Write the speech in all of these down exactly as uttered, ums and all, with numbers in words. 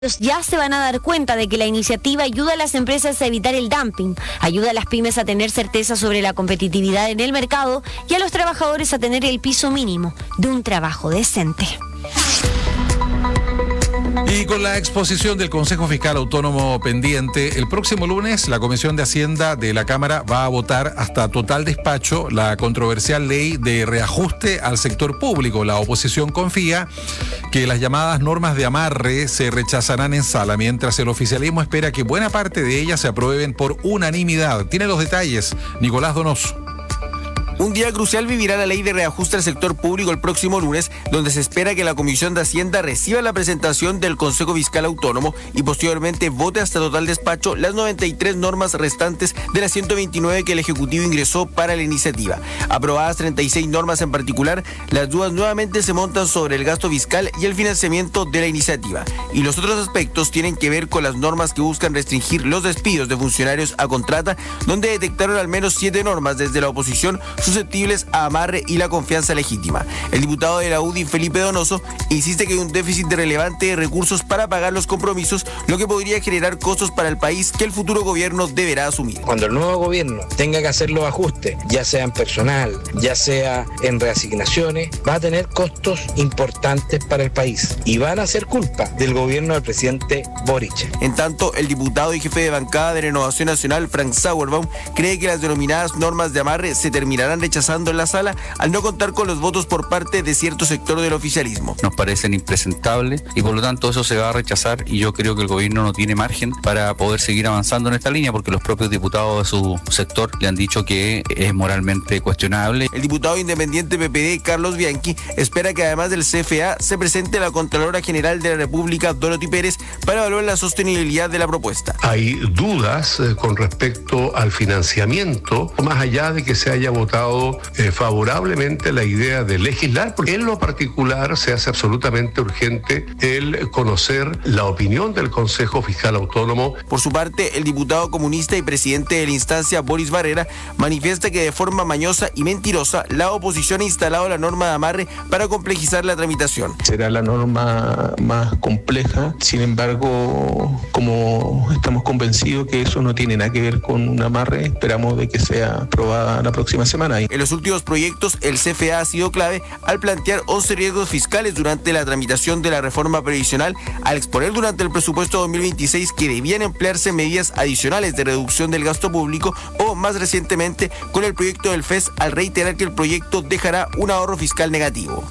Ya se van a dar cuenta de que la iniciativa ayuda a las empresas a evitar el dumping, ayuda a las pymes a tener certeza sobre la competitividad en el mercado y a los trabajadores a tener el piso mínimo de un trabajo decente. Y con la exposición del Consejo Fiscal Autónomo pendiente, el próximo lunes la Comisión de Hacienda de la Cámara va a votar hasta total despacho la controversial ley de reajuste al sector público. La oposición confía que las llamadas normas de amarre se rechazarán en sala, mientras el oficialismo espera que buena parte de ellas se aprueben por unanimidad. Tiene los detalles Nicolás Donoso. Un día crucial vivirá la ley de reajuste al sector público el próximo lunes, donde se espera que la Comisión de Hacienda reciba la presentación del Consejo Fiscal Autónomo y posteriormente vote hasta total despacho las noventa y tres normas restantes de las ciento veintinueve que el Ejecutivo ingresó para la iniciativa. Aprobadas treinta y seis normas en particular, las dudas nuevamente se montan sobre el gasto fiscal y el financiamiento de la iniciativa. Y los otros aspectos tienen que ver con las normas que buscan restringir los despidos de funcionarios a contrata, donde detectaron al menos siete normas desde la oposición susceptibles a amarre y la confianza legítima. El diputado de la U D I, Felipe Donoso, insiste que hay un déficit relevante de recursos para pagar los compromisos, lo que podría generar costos para el país que el futuro gobierno deberá asumir. Cuando el nuevo gobierno tenga que hacer los ajustes, ya sea en personal, ya sea en reasignaciones, va a tener costos importantes para el país y van a ser culpa del gobierno del presidente Boric. En tanto, el diputado y jefe de bancada de Renovación Nacional, Frank Sauerbaum, cree que las denominadas normas de amarre se terminarán rechazando en la sala al no contar con los votos por parte de cierto sector del oficialismo. Nos parecen impresentables y por lo tanto eso se va a rechazar, y yo creo que el gobierno no tiene margen para poder seguir avanzando en esta línea porque los propios diputados de su sector le han dicho que es moralmente cuestionable. El diputado independiente P P D, Carlos Bianchi, espera que además del C F A se presente la Contralora General de la República, Dorothy Pérez, para evaluar la sostenibilidad de la propuesta. Hay dudas eh, con respecto al financiamiento, más allá de que se haya votado Eh, favorablemente la idea de legislar, porque en lo particular se hace absolutamente urgente el conocer la opinión del Consejo Fiscal Autónomo. Por su parte, el diputado comunista y presidente de la instancia, Boris Barrera, manifiesta que de forma mañosa y mentirosa la oposición ha instalado la norma de amarre para complejizar la tramitación. Será la norma más compleja, sin embargo, como estamos convencidos que eso no tiene nada que ver con un amarre, esperamos de que sea aprobada la próxima semana. En los últimos proyectos, el C F A ha sido clave al plantear once riesgos fiscales durante la tramitación de la reforma previsional, al exponer durante el presupuesto dos mil veintiséis que debían emplearse medidas adicionales de reducción del gasto público, o más recientemente con el proyecto del F E S al reiterar que el proyecto dejará un ahorro fiscal negativo.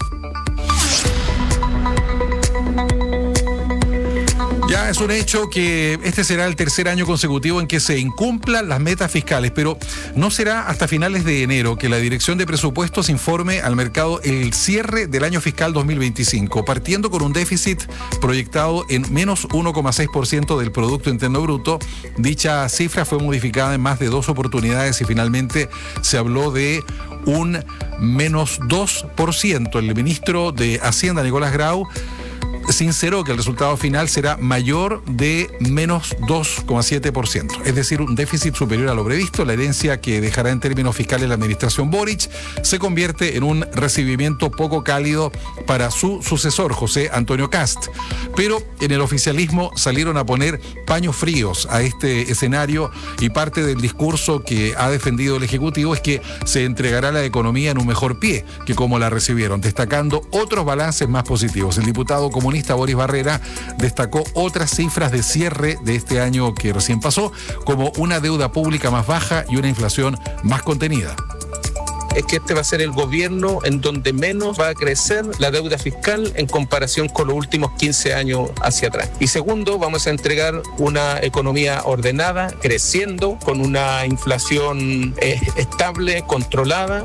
Ya es un hecho que este será el tercer año consecutivo en que se incumplan las metas fiscales, pero no será hasta finales de enero que la Dirección de Presupuestos informe al mercado el cierre del año fiscal dos mil veinticinco, partiendo con un déficit proyectado en menos uno coma seis por ciento del Producto Interno Bruto. Dicha cifra fue modificada en más de dos oportunidades y finalmente se habló de un menos dos por ciento. El ministro de Hacienda, Nicolás Grau, sinceró que el resultado final será mayor de menos dos coma siete por ciento, es decir, un déficit superior a lo previsto. La herencia que dejará en términos fiscales la administración Boric se convierte en un recibimiento poco cálido para su sucesor, José Antonio Kast. Pero en el oficialismo salieron a poner paños fríos a este escenario, y parte del discurso que ha defendido el Ejecutivo es que se entregará la economía en un mejor pie que como la recibieron, destacando otros balances más positivos. El diputado comunista Boris Barrera destacó otras cifras de cierre de este año que recién pasó, como una deuda pública más baja y una inflación más contenida. Es que este va a ser el gobierno en donde menos va a crecer la deuda fiscal en comparación con los últimos quince años hacia atrás. Y segundo, vamos a entregar una economía ordenada, creciendo, con una inflación eh, estable, controlada.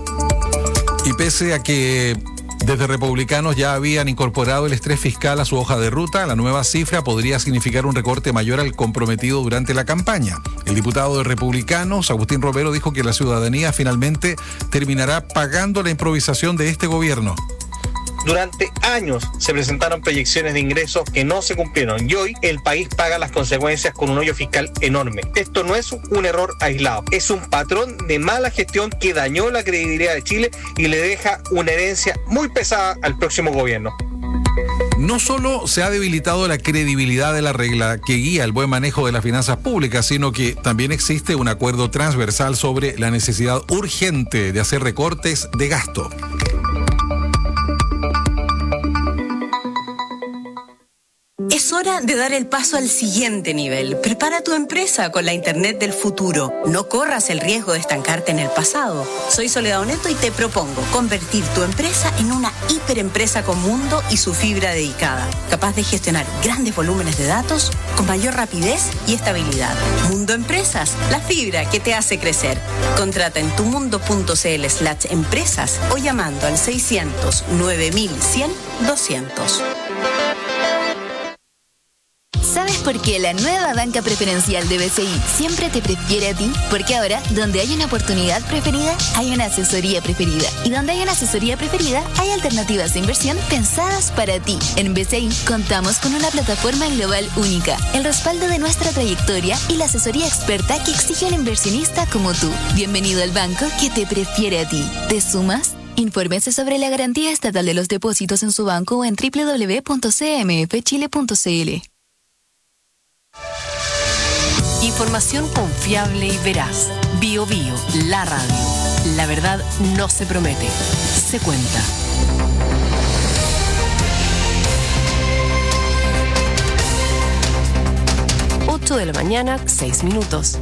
Y pese a que desde Republicanos ya habían incorporado el estrés fiscal a su hoja de ruta, la nueva cifra podría significar un recorte mayor al comprometido durante la campaña. El diputado de Republicanos, Agustín Romero, dijo que la ciudadanía finalmente terminará pagando la improvisación de este gobierno. Durante años se presentaron proyecciones de ingresos que no se cumplieron y hoy el país paga las consecuencias con un hoyo fiscal enorme. Esto no es un error aislado, es un patrón de mala gestión que dañó la credibilidad de Chile y le deja una herencia muy pesada al próximo gobierno. No No solo se ha debilitado la credibilidad de la regla que guía el buen manejo de las finanzas públicas, sino que también existe un acuerdo transversal sobre la necesidad urgente de hacer recortes de gasto. Es hora de dar el paso al siguiente nivel. Prepara tu empresa con la Internet del futuro. No corras el riesgo de estancarte en el pasado. Soy Soledad Oneto y te propongo convertir tu empresa en una hiperempresa con mundo y su fibra dedicada, capaz de gestionar grandes volúmenes de datos con mayor rapidez y estabilidad. Mundo Empresas, la fibra que te hace crecer. Contrata en tumundo.cl slash empresas o llamando al seiscientos nueve mil cien doscientos. ¿Sabes por qué la nueva banca preferencial de B C I siempre te prefiere a ti? Porque ahora, donde hay una oportunidad preferida, hay una asesoría preferida. Y donde hay una asesoría preferida, hay alternativas de inversión pensadas para ti. En B C I contamos con una plataforma global única, el respaldo de nuestra trayectoria y la asesoría experta que exige un inversionista como tú. Bienvenido al banco que te prefiere a ti. ¿Te sumas? Infórmese sobre la garantía estatal de los depósitos en su banco o en doble u doble u doble u punto c m f chile punto c l. Información confiable y veraz. Bio Bio, la radio. La verdad no se promete, se cuenta. ocho de la mañana, seis minutos.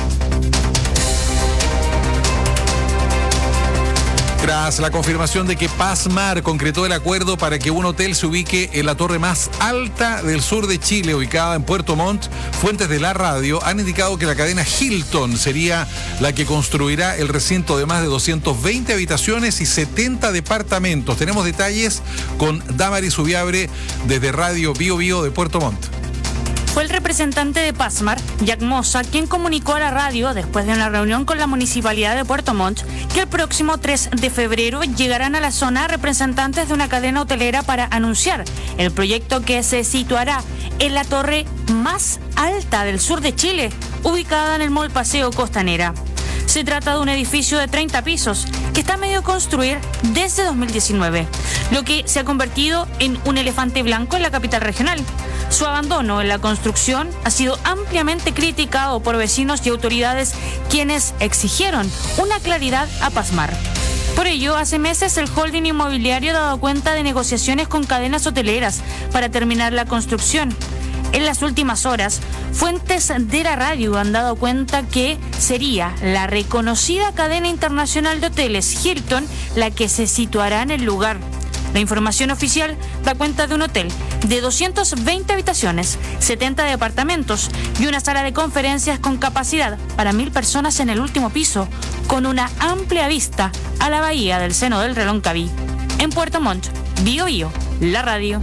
Tras la confirmación de que Pazmar concretó el acuerdo para que un hotel se ubique en la torre más alta del sur de Chile, ubicada en Puerto Montt, fuentes de la radio han indicado que la cadena Hilton sería la que construirá el recinto de más de doscientas veinte habitaciones y setenta departamentos. Tenemos detalles con Damaris Ubiabre desde Radio Bio Bio de Puerto Montt. Fue el representante de Pazmar, Jack Mosa, quien comunicó a la radio, después de una reunión con la Municipalidad de Puerto Montt, que el próximo tres de febrero llegarán a la zona representantes de una cadena hotelera para anunciar el proyecto que se situará en la torre más alta del sur de Chile, ubicada en el Mall Paseo Costanera. Se trata de un edificio de treinta pisos que está a medio construir desde dos mil diecinueve, lo que se ha convertido en un elefante blanco en la capital regional. Su abandono en la construcción ha sido ampliamente criticado por vecinos y autoridades, quienes exigieron una claridad a Pazmar. Por ello, hace meses el holding inmobiliario ha dado cuenta de negociaciones con cadenas hoteleras para terminar la construcción. En las últimas horas, fuentes de la radio han dado cuenta que sería la reconocida cadena internacional de hoteles Hilton la que se situará en el lugar. La información oficial da cuenta de un hotel de doscientas veinte habitaciones, setenta departamentos y una sala de conferencias con capacidad para mil personas en el último piso, con una amplia vista a la bahía del seno del Reloncaví. En Puerto Montt, Bio Bio, la radio.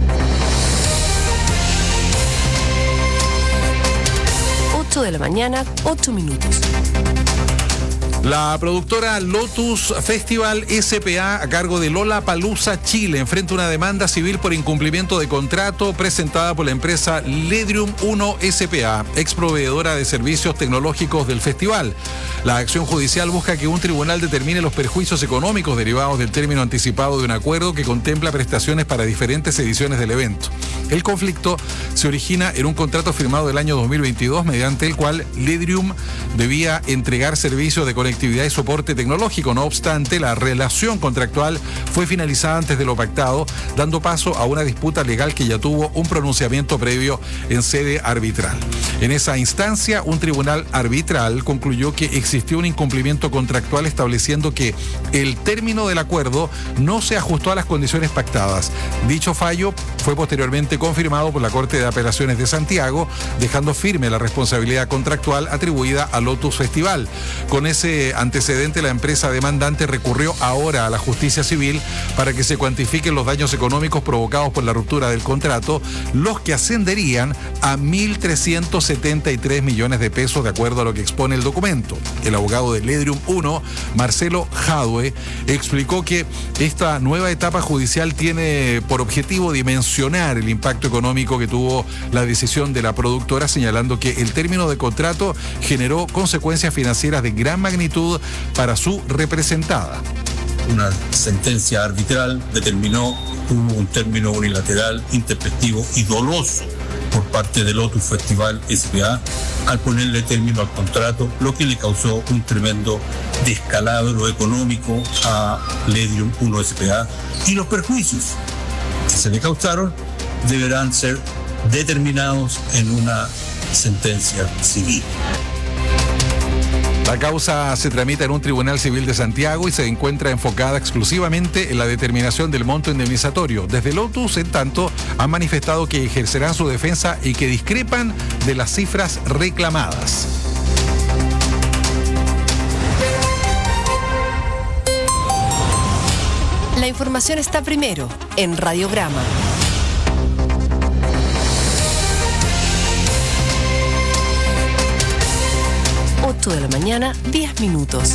ocho de la mañana, ocho minutos. La productora Lotus Festival S P A, a cargo de Lollapalooza Chile, enfrenta una demanda civil por incumplimiento de contrato presentada por la empresa Ledrium uno S P A, ex proveedora de servicios tecnológicos del festival. La acción judicial busca que un tribunal determine los perjuicios económicos derivados del término anticipado de un acuerdo que contempla prestaciones para diferentes ediciones del evento. El conflicto se origina en un contrato firmado el año dos mil veintidós, mediante el cual Ledrium debía entregar servicios de conectividad y soporte tecnológico. No obstante, la relación contractual fue finalizada antes de lo pactado, dando paso a una disputa legal que ya tuvo un pronunciamiento previo en sede arbitral. En esa instancia, un tribunal arbitral concluyó que existió un incumplimiento contractual, estableciendo que el término del acuerdo no se ajustó a las condiciones pactadas. Dicho fallo fue posteriormente confirmado por la Corte de Apelaciones de Santiago, dejando firme la responsabilidad contractual atribuida a Lotus Festival. Con ese antecedente, la empresa demandante recurrió ahora a la justicia civil para que se cuantifiquen los daños económicos provocados por la ruptura del contrato, los que ascenderían a mil trescientos setenta y tres millones de pesos, de acuerdo a lo que expone el documento. El abogado de Ledrium uno, Marcelo Jadue, explicó que esta nueva etapa judicial tiene por objetivo dimensionar el impacto económico que tuvo la decisión de la productora, señalando que el término de contrato generó consecuencias financieras de gran magnitud para su representada. una sentencia arbitral, determinó hubo un término unilateral, intempestivo y doloso por parte de Lotus Festival S P A al ponerle término al contrato, lo que le causó un tremendo descalabro económico a Ledium uno S P A, y los perjuicios que se le causaron deberán ser determinados en una sentencia civil. La causa se tramita en un tribunal civil de Santiago y se encuentra enfocada exclusivamente en la determinación del monto indemnizatorio. Desde Lotus, en tanto, han manifestado que ejercerán su defensa y que discrepan de las cifras reclamadas. La información está primero en Radiograma. ocho de la mañana, diez minutos.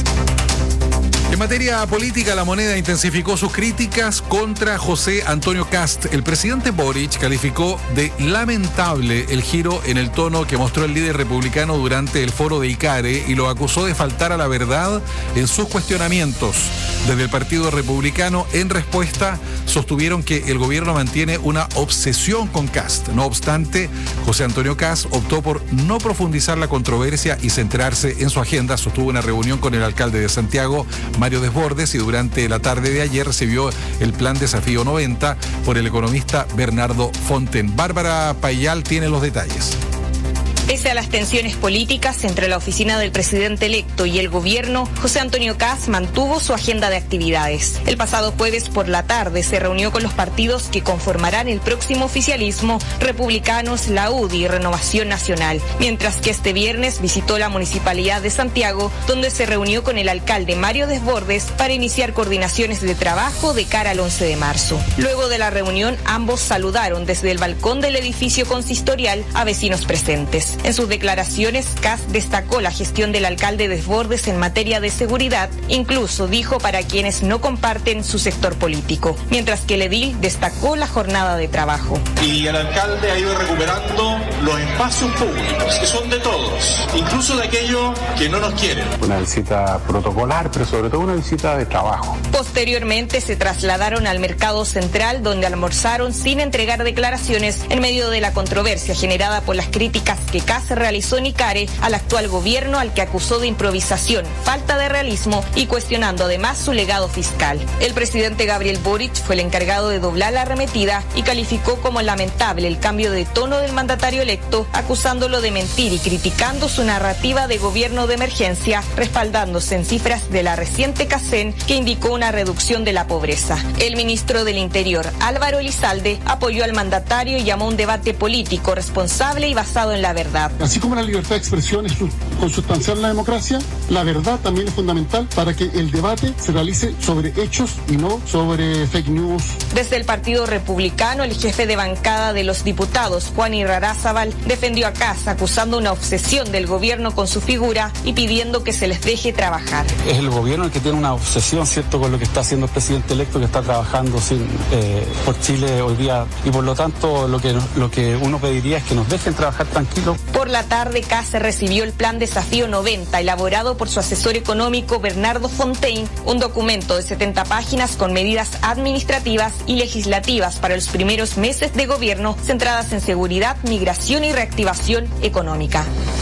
En materia política, La Moneda intensificó sus críticas contra José Antonio Kast. El presidente Boric calificó de lamentable el giro en el tono que mostró el líder republicano durante el foro de ICARE y lo acusó de faltar a la verdad en sus cuestionamientos. Desde el Partido Republicano, en respuesta, sostuvieron que el gobierno mantiene una obsesión con Kast. No obstante, José Antonio Kast optó por no profundizar la controversia y centrarse en su agenda. Sostuvo una reunión con el alcalde de Santiago, Mario Desbordes, y durante la tarde de ayer recibió el plan Desafío noventa por el economista Bernardo Fonten. Bárbara Payal tiene los detalles. Pese a las tensiones políticas entre la oficina del presidente electo y el gobierno, José Antonio Kast mantuvo su agenda de actividades. El pasado jueves por la tarde se reunió con los partidos que conformarán el próximo oficialismo, Republicanos, la U D I y Renovación Nacional, mientras que este viernes visitó la Municipalidad de Santiago, donde se reunió con el alcalde Mario Desbordes para iniciar coordinaciones de trabajo de cara al once de marzo. Luego de la reunión, ambos saludaron desde el balcón del edificio consistorial a vecinos presentes. En sus declaraciones, Kast destacó la gestión del alcalde Desbordes en materia de seguridad, incluso dijo para quienes no comparten su sector político, mientras que el edil destacó la jornada de trabajo. Y el alcalde ha ido recuperando los espacios públicos, que son de todos, incluso de aquellos que no nos quieren. Una visita protocolar, pero sobre todo una visita de trabajo. Posteriormente se trasladaron al Mercado Central, donde almorzaron sin entregar declaraciones en medio de la controversia generada por las críticas que Kast realizó en ICARE al actual gobierno, al que acusó de improvisación, falta de realismo y cuestionando además su legado fiscal. El presidente Gabriel Boric fue el encargado de doblar la arremetida y calificó como lamentable el cambio de tono del mandatario electo, acusándolo de mentir y criticando su narrativa de gobierno de emergencia, respaldándose en cifras de la reciente CACEN que indicó una reducción de la pobreza. El ministro del Interior, Álvaro Elizalde, apoyó al mandatario y llamó a un debate político responsable y basado en la verdad. Así como la libertad de expresión es consustancial en la democracia, la verdad también es fundamental para que el debate se realice sobre hechos y no sobre fake news. Desde el Partido Republicano, el jefe de bancada de los diputados, Juan Irarrázaval, defendió a Kast acusando una obsesión del gobierno con su figura y pidiendo que se les deje trabajar. Es el gobierno el que tiene una obsesión, ¿cierto?, con lo que está haciendo el presidente electo, que está trabajando sin, eh, por Chile hoy día, y por lo tanto lo que, lo que uno pediría es que nos dejen trabajar tranquilos. Por la tarde, Kast recibió el plan Desafío noventa, elaborado por su asesor económico Bernardo Fontaine, un documento de setenta páginas con medidas administrativas y legislativas para los primeros meses de gobierno, centradas en seguridad, migración y reactivación económica.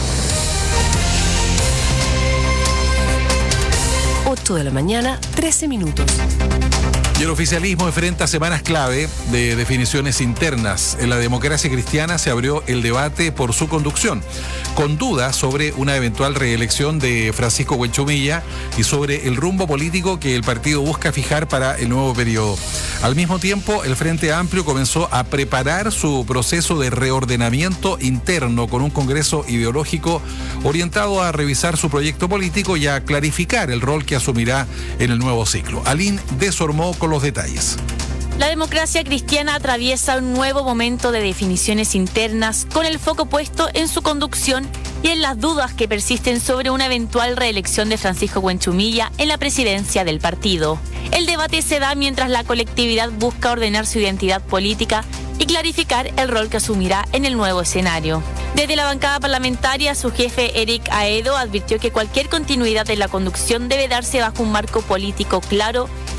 ocho de la mañana, trece minutos. Y el oficialismo enfrenta semanas clave de definiciones internas. En la democracia cristiana se abrió el debate por su conducción, con dudas sobre una eventual reelección de Francisco Huenchumilla y sobre el rumbo político que el partido busca fijar para el nuevo periodo. Al mismo tiempo, el Frente Amplio comenzó a preparar su proceso de reordenamiento interno con un congreso ideológico orientado a revisar su proyecto político y a clarificar el rol que asumirá en el nuevo ciclo. Aline Desormó con los detalles. La democracia cristiana atraviesa un nuevo momento de definiciones internas, con el foco puesto en su conducción y en las dudas que persisten sobre una eventual reelección de Francisco Huenchumilla en la presidencia del partido. El debate se da mientras la colectividad busca ordenar su identidad política y clarificar el rol que asumirá en el nuevo escenario. Desde la bancada parlamentaria, su jefe Eric Aedo advirtió que cualquier continuidad de la conducción debe darse bajo un marco político claro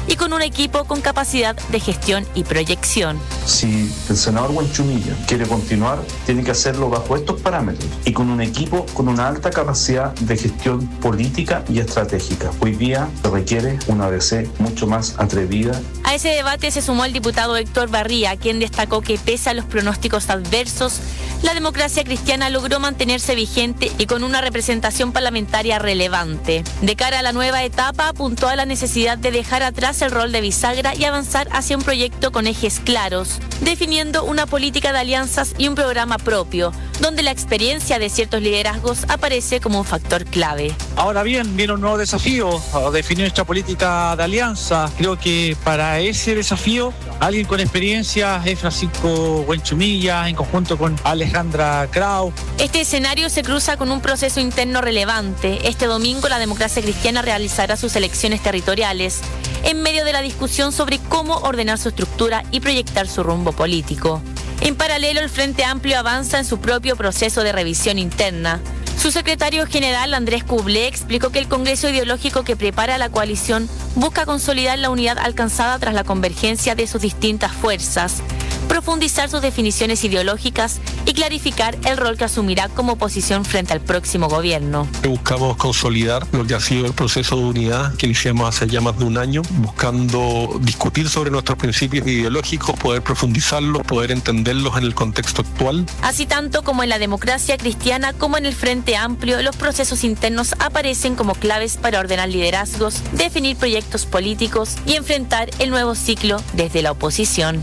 y con un equipo con capacidad de gestión y proyección. Si el senador Huenchumilla quiere continuar, tiene que hacerlo bajo estos parámetros y con un equipo con una alta capacidad de gestión política y estratégica. Hoy día se requiere una A D C mucho más atrevida. A ese debate se sumó el diputado Héctor Barría, quien destacó que pese a los pronósticos adversos, la democracia cristiana logró mantenerse vigente y con una representación parlamentaria relevante. De cara a la nueva etapa, apuntó a la necesidad de dejar atrás el rol de bisagra y avanzar hacia un proyecto con ejes claros, definiendo una política de alianzas y un programa propio, donde la experiencia de ciertos liderazgos aparece como un factor clave. Ahora bien, viene un nuevo desafío, a definir nuestra política de alianza. Creo que para ese desafío, alguien con experiencia es Francisco Huenchumilla, en conjunto con Alejandra Krau. Este escenario se cruza con un proceso interno relevante. Este domingo la democracia cristiana realizará sus elecciones territoriales, en medio de la discusión sobre cómo ordenar su estructura y proyectar su rumbo político. En paralelo, el Frente Amplio avanza en su propio proceso de revisión interna. Su secretario general, Andrés Cublé, explicó que el Congreso ideológico que prepara la coalición busca consolidar la unidad alcanzada tras la convergencia de sus distintas fuerzas, profundizar sus definiciones ideológicas y clarificar el rol que asumirá como oposición frente al próximo gobierno. Buscamos consolidar lo que ha sido el proceso de unidad que iniciamos hace ya más de un año, buscando discutir sobre nuestros principios ideológicos, poder profundizarlos, poder entenderlos en el contexto actual. Así tanto como en la democracia cristiana como en el Frente Amplio, los procesos internos aparecen como claves para ordenar liderazgos, definir proyectos políticos y enfrentar el nuevo ciclo desde la oposición.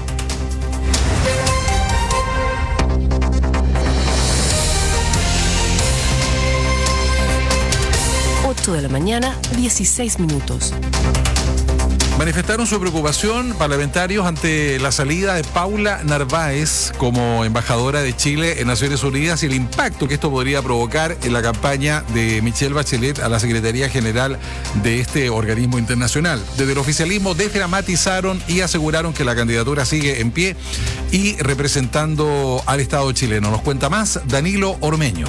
ocho de la mañana, dieciséis minutos. Manifestaron su preocupación parlamentarios ante la salida de Paula Narváez como embajadora de Chile en Naciones Unidas y el impacto que esto podría provocar en la campaña de Michelle Bachelet a la Secretaría General de este organismo internacional. Desde el oficialismo desdramatizaron y aseguraron que la candidatura sigue en pie y representando al Estado chileno. Nos cuenta más Danilo Ormeño.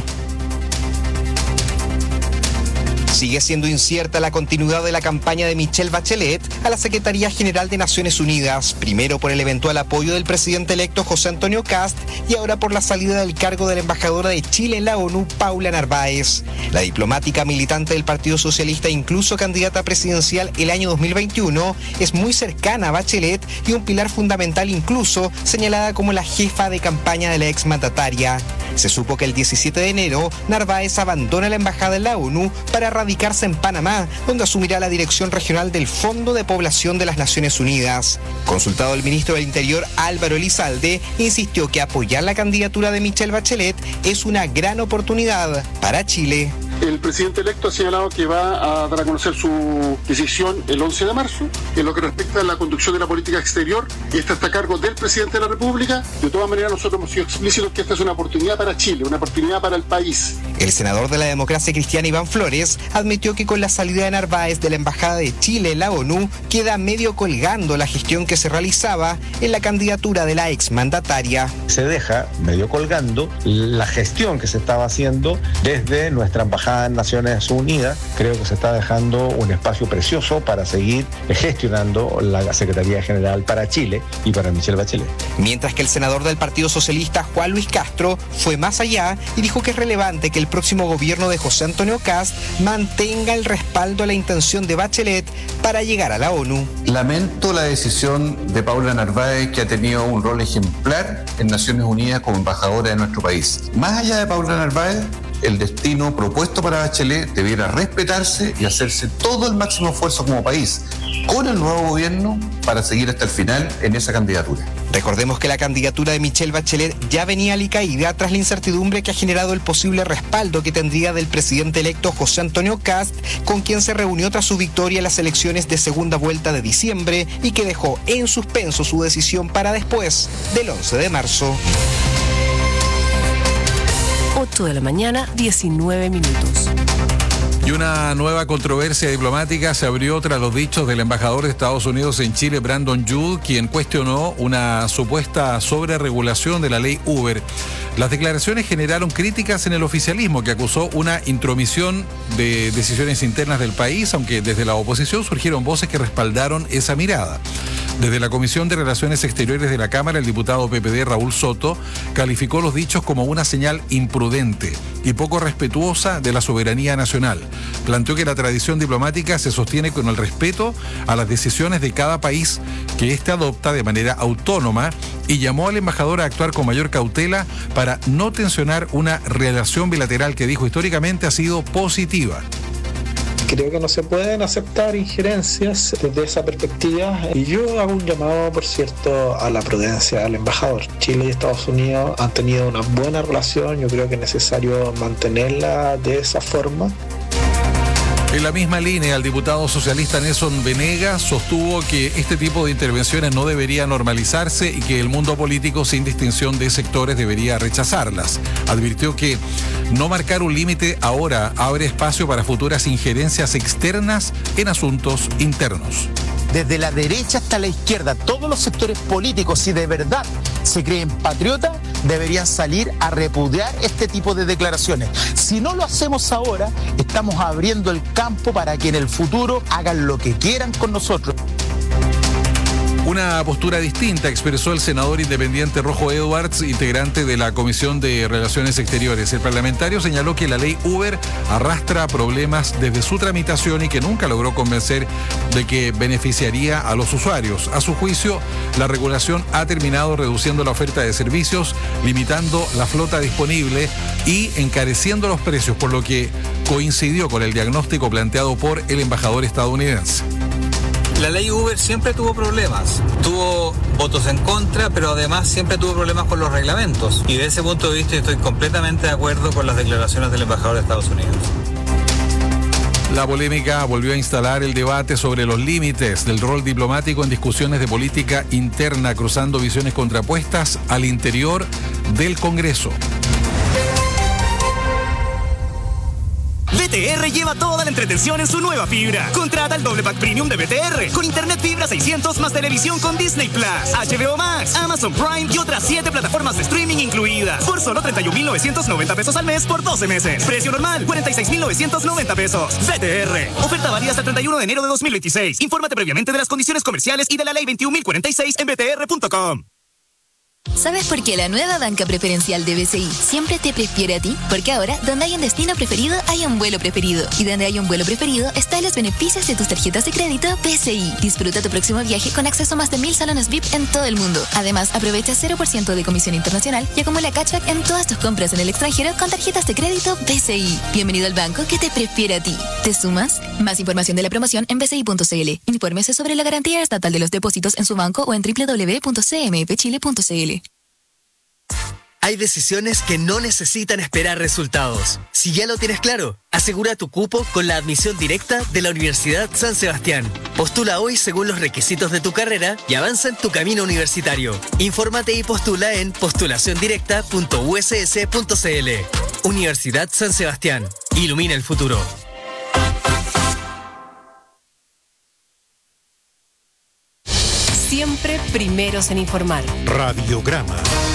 Sigue siendo incierta la continuidad de la campaña de Michelle Bachelet a la Secretaría General de Naciones Unidas, primero por el eventual apoyo del presidente electo José Antonio Kast y ahora por la salida del cargo de la embajadora de Chile en la ONU, Paula Narváez. La diplomática militante del Partido Socialista, incluso candidata presidencial el año dos mil veintiuno, es muy cercana a Bachelet y un pilar fundamental, incluso señalada como la jefa de campaña de la exmandataria. Se supo que el diecisiete de enero Narváez abandona la embajada en la ONU para radicarse en Panamá, donde asumirá la dirección regional del Fondo de Población de las Naciones Unidas. Consultado el ministro del Interior, Álvaro Elizalde, insistió que apoyar la candidatura de Michelle Bachelet es una gran oportunidad para Chile. El presidente electo ha señalado que va a dar a conocer su decisión el once de marzo. En lo que respecta a la conducción de la política exterior, esta está a cargo del presidente de la República. De todas maneras, nosotros hemos sido explícitos que esta es una oportunidad para Chile, una oportunidad para el país. El senador de la democracia cristiana, Iván Flores, admitió que con la salida de Narváez de la Embajada de Chile en la ONU, queda medio colgando la gestión que se realizaba en la candidatura de la exmandataria. Se deja medio colgando la gestión que se estaba haciendo desde nuestra embajada en Naciones Unidas. Creo que se está dejando un espacio precioso para seguir gestionando la Secretaría General para Chile y para Michelle Bachelet. Mientras que el senador del Partido Socialista, Juan Luis Castro, fue más allá y dijo que es relevante que el próximo gobierno de José Antonio Kast mantenga el respaldo a la intención de Bachelet para llegar a la ONU. Lamento la decisión de Paula Narváez, que ha tenido un rol ejemplar en Naciones Unidas como embajadora de nuestro país. Más allá de Paula Narváez, el destino propuesto para Bachelet debiera respetarse y hacerse todo el máximo esfuerzo como país con el nuevo gobierno para seguir hasta el final en esa candidatura. Recordemos que la candidatura de Michelle Bachelet ya venía alicaída tras la incertidumbre que ha generado el posible respaldo que tendría del presidente electo José Antonio Kast, con quien se reunió tras su victoria en las elecciones de segunda vuelta de diciembre y que dejó en suspenso su decisión para después del once de marzo. ocho de la mañana, diecinueve minutos. Y una nueva controversia diplomática se abrió tras los dichos del embajador de Estados Unidos en Chile, Brandon Judd, quien cuestionó una supuesta sobreregulación de la ley Uber. Las declaraciones generaron críticas en el oficialismo, que acusó una intromisión de decisiones internas del país, aunque desde la oposición surgieron voces que respaldaron esa mirada. Desde la Comisión de Relaciones Exteriores de la Cámara, el diputado P P D Raúl Soto calificó los dichos como una señal imprudente y poco respetuosa de la soberanía nacional. Planteó que la tradición diplomática se sostiene con el respeto a las decisiones de cada país que éste adopta de manera autónoma y llamó al embajador a actuar con mayor cautela para no tensionar una relación bilateral que, dijo, históricamente ha sido positiva. Creo que no se pueden aceptar injerencias desde esa perspectiva y yo hago un llamado, por cierto, a la prudencia al embajador. Chile y Estados Unidos han tenido una buena relación, yo creo que es necesario mantenerla de esa forma. En la misma línea, el diputado socialista Nelson Venegas sostuvo que este tipo de intervenciones no debería normalizarse y que el mundo político, sin distinción de sectores, debería rechazarlas. Advirtió que no marcar un límite ahora abre espacio para futuras injerencias externas en asuntos internos. Desde la derecha hasta la izquierda, todos los sectores políticos, si de verdad se creen patriotas, deberían salir a repudiar este tipo de declaraciones. Si no lo hacemos ahora, estamos abriendo el campo para que en el futuro hagan lo que quieran con nosotros. Una postura distinta expresó el senador independiente Rojo Edwards, integrante de la Comisión de Relaciones Exteriores. El parlamentario señaló que la ley Uber arrastra problemas desde su tramitación y que nunca logró convencer de que beneficiaría a los usuarios. A su juicio, la regulación ha terminado reduciendo la oferta de servicios, limitando la flota disponible y encareciendo los precios, por lo que coincidió con el diagnóstico planteado por el embajador estadounidense. La ley Uber siempre tuvo problemas, tuvo votos en contra, pero además siempre tuvo problemas con los reglamentos. Y de ese punto de vista estoy completamente de acuerdo con las declaraciones del embajador de Estados Unidos. La polémica volvió a instalar el debate sobre los límites del rol diplomático en discusiones de política interna, cruzando visiones contrapuestas al interior del Congreso. B T R lleva toda la entretención en su nueva fibra. Contrata el doble pack premium de B T R con internet fibra seiscientos más televisión con Disney Plus, H B O Max, Amazon Prime y otras siete plataformas de streaming incluidas por solo treinta y un mil novecientos noventa pesos al mes por doce meses. Precio normal cuarenta y seis mil novecientos noventa pesos. B T R. Oferta válida hasta el treinta y uno de enero de dos mil veintiséis. Infórmate previamente de las condiciones comerciales y de la ley veintiún mil cuarenta y seis en b t r punto com. ¿Sabes por qué la nueva banca preferencial de B C I siempre te prefiere a ti? Porque ahora, donde hay un destino preferido, hay un vuelo preferido. Y donde hay un vuelo preferido, están los beneficios de tus tarjetas de crédito B C I. Disfruta tu próximo viaje con acceso a más de mil salones V I P en todo el mundo. Además, aprovecha cero por ciento de comisión internacional y acumula cashback en todas tus compras en el extranjero con tarjetas de crédito B C I. Bienvenido al banco que te prefiere a ti. ¿Te sumas? Más información de la promoción en b c i punto c l. Infórmese sobre la garantía estatal de los depósitos en su banco o en w w w punto c m f chile punto c l. Hay decisiones que no necesitan esperar resultados. Si ya lo tienes claro, asegura tu cupo con la admisión directa de la Universidad San Sebastián. Postula hoy según los requisitos de tu carrera y avanza en tu camino universitario. Infórmate y postula en postulación directa punto u s s punto c l. Universidad San Sebastián. Ilumina el futuro. Siempre primeros en informar. Radiograma.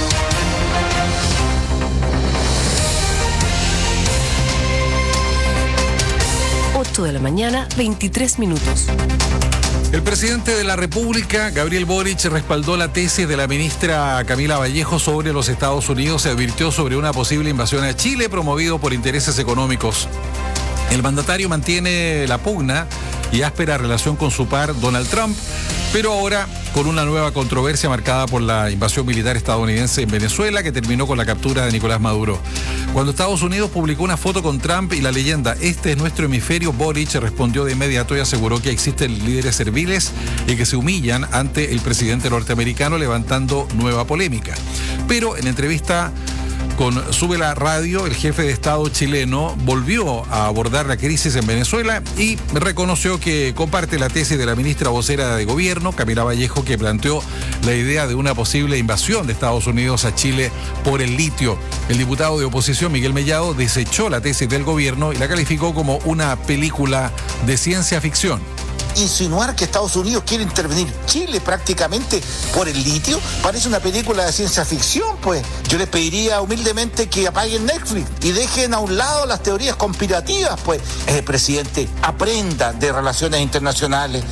ocho de la mañana, veintitrés minutos. El presidente de la República, Gabriel Boric, respaldó la tesis de la ministra Camila Vallejo sobre los Estados Unidos y advirtió sobre una posible invasión a Chile promovido por intereses económicos. El mandatario mantiene la pugna y áspera relación con su par Donald Trump, pero ahora con una nueva controversia marcada por la invasión militar estadounidense en Venezuela que terminó con la captura de Nicolás Maduro. Cuando Estados Unidos publicó una foto con Trump y la leyenda "Este es nuestro hemisferio", Boric respondió de inmediato y aseguró que existen líderes serviles y que se humillan ante el presidente norteamericano, levantando nueva polémica. Pero en entrevista Con Sube la Radio, el jefe de Estado chileno volvió a abordar la crisis en Venezuela y reconoció que comparte la tesis de la ministra vocera de Gobierno, Camila Vallejo, que planteó la idea de una posible invasión de Estados Unidos a Chile por el litio. El diputado de oposición, Miguel Mellado, desechó la tesis del gobierno y la calificó como una película de ciencia ficción. Insinuar que Estados Unidos quiere intervenir Chile prácticamente por el litio parece una película de ciencia ficción, pues. Yo les pediría humildemente que apaguen Netflix y dejen a un lado las teorías conspirativas, pues. Eh, presidente, aprenda de relaciones internacionales.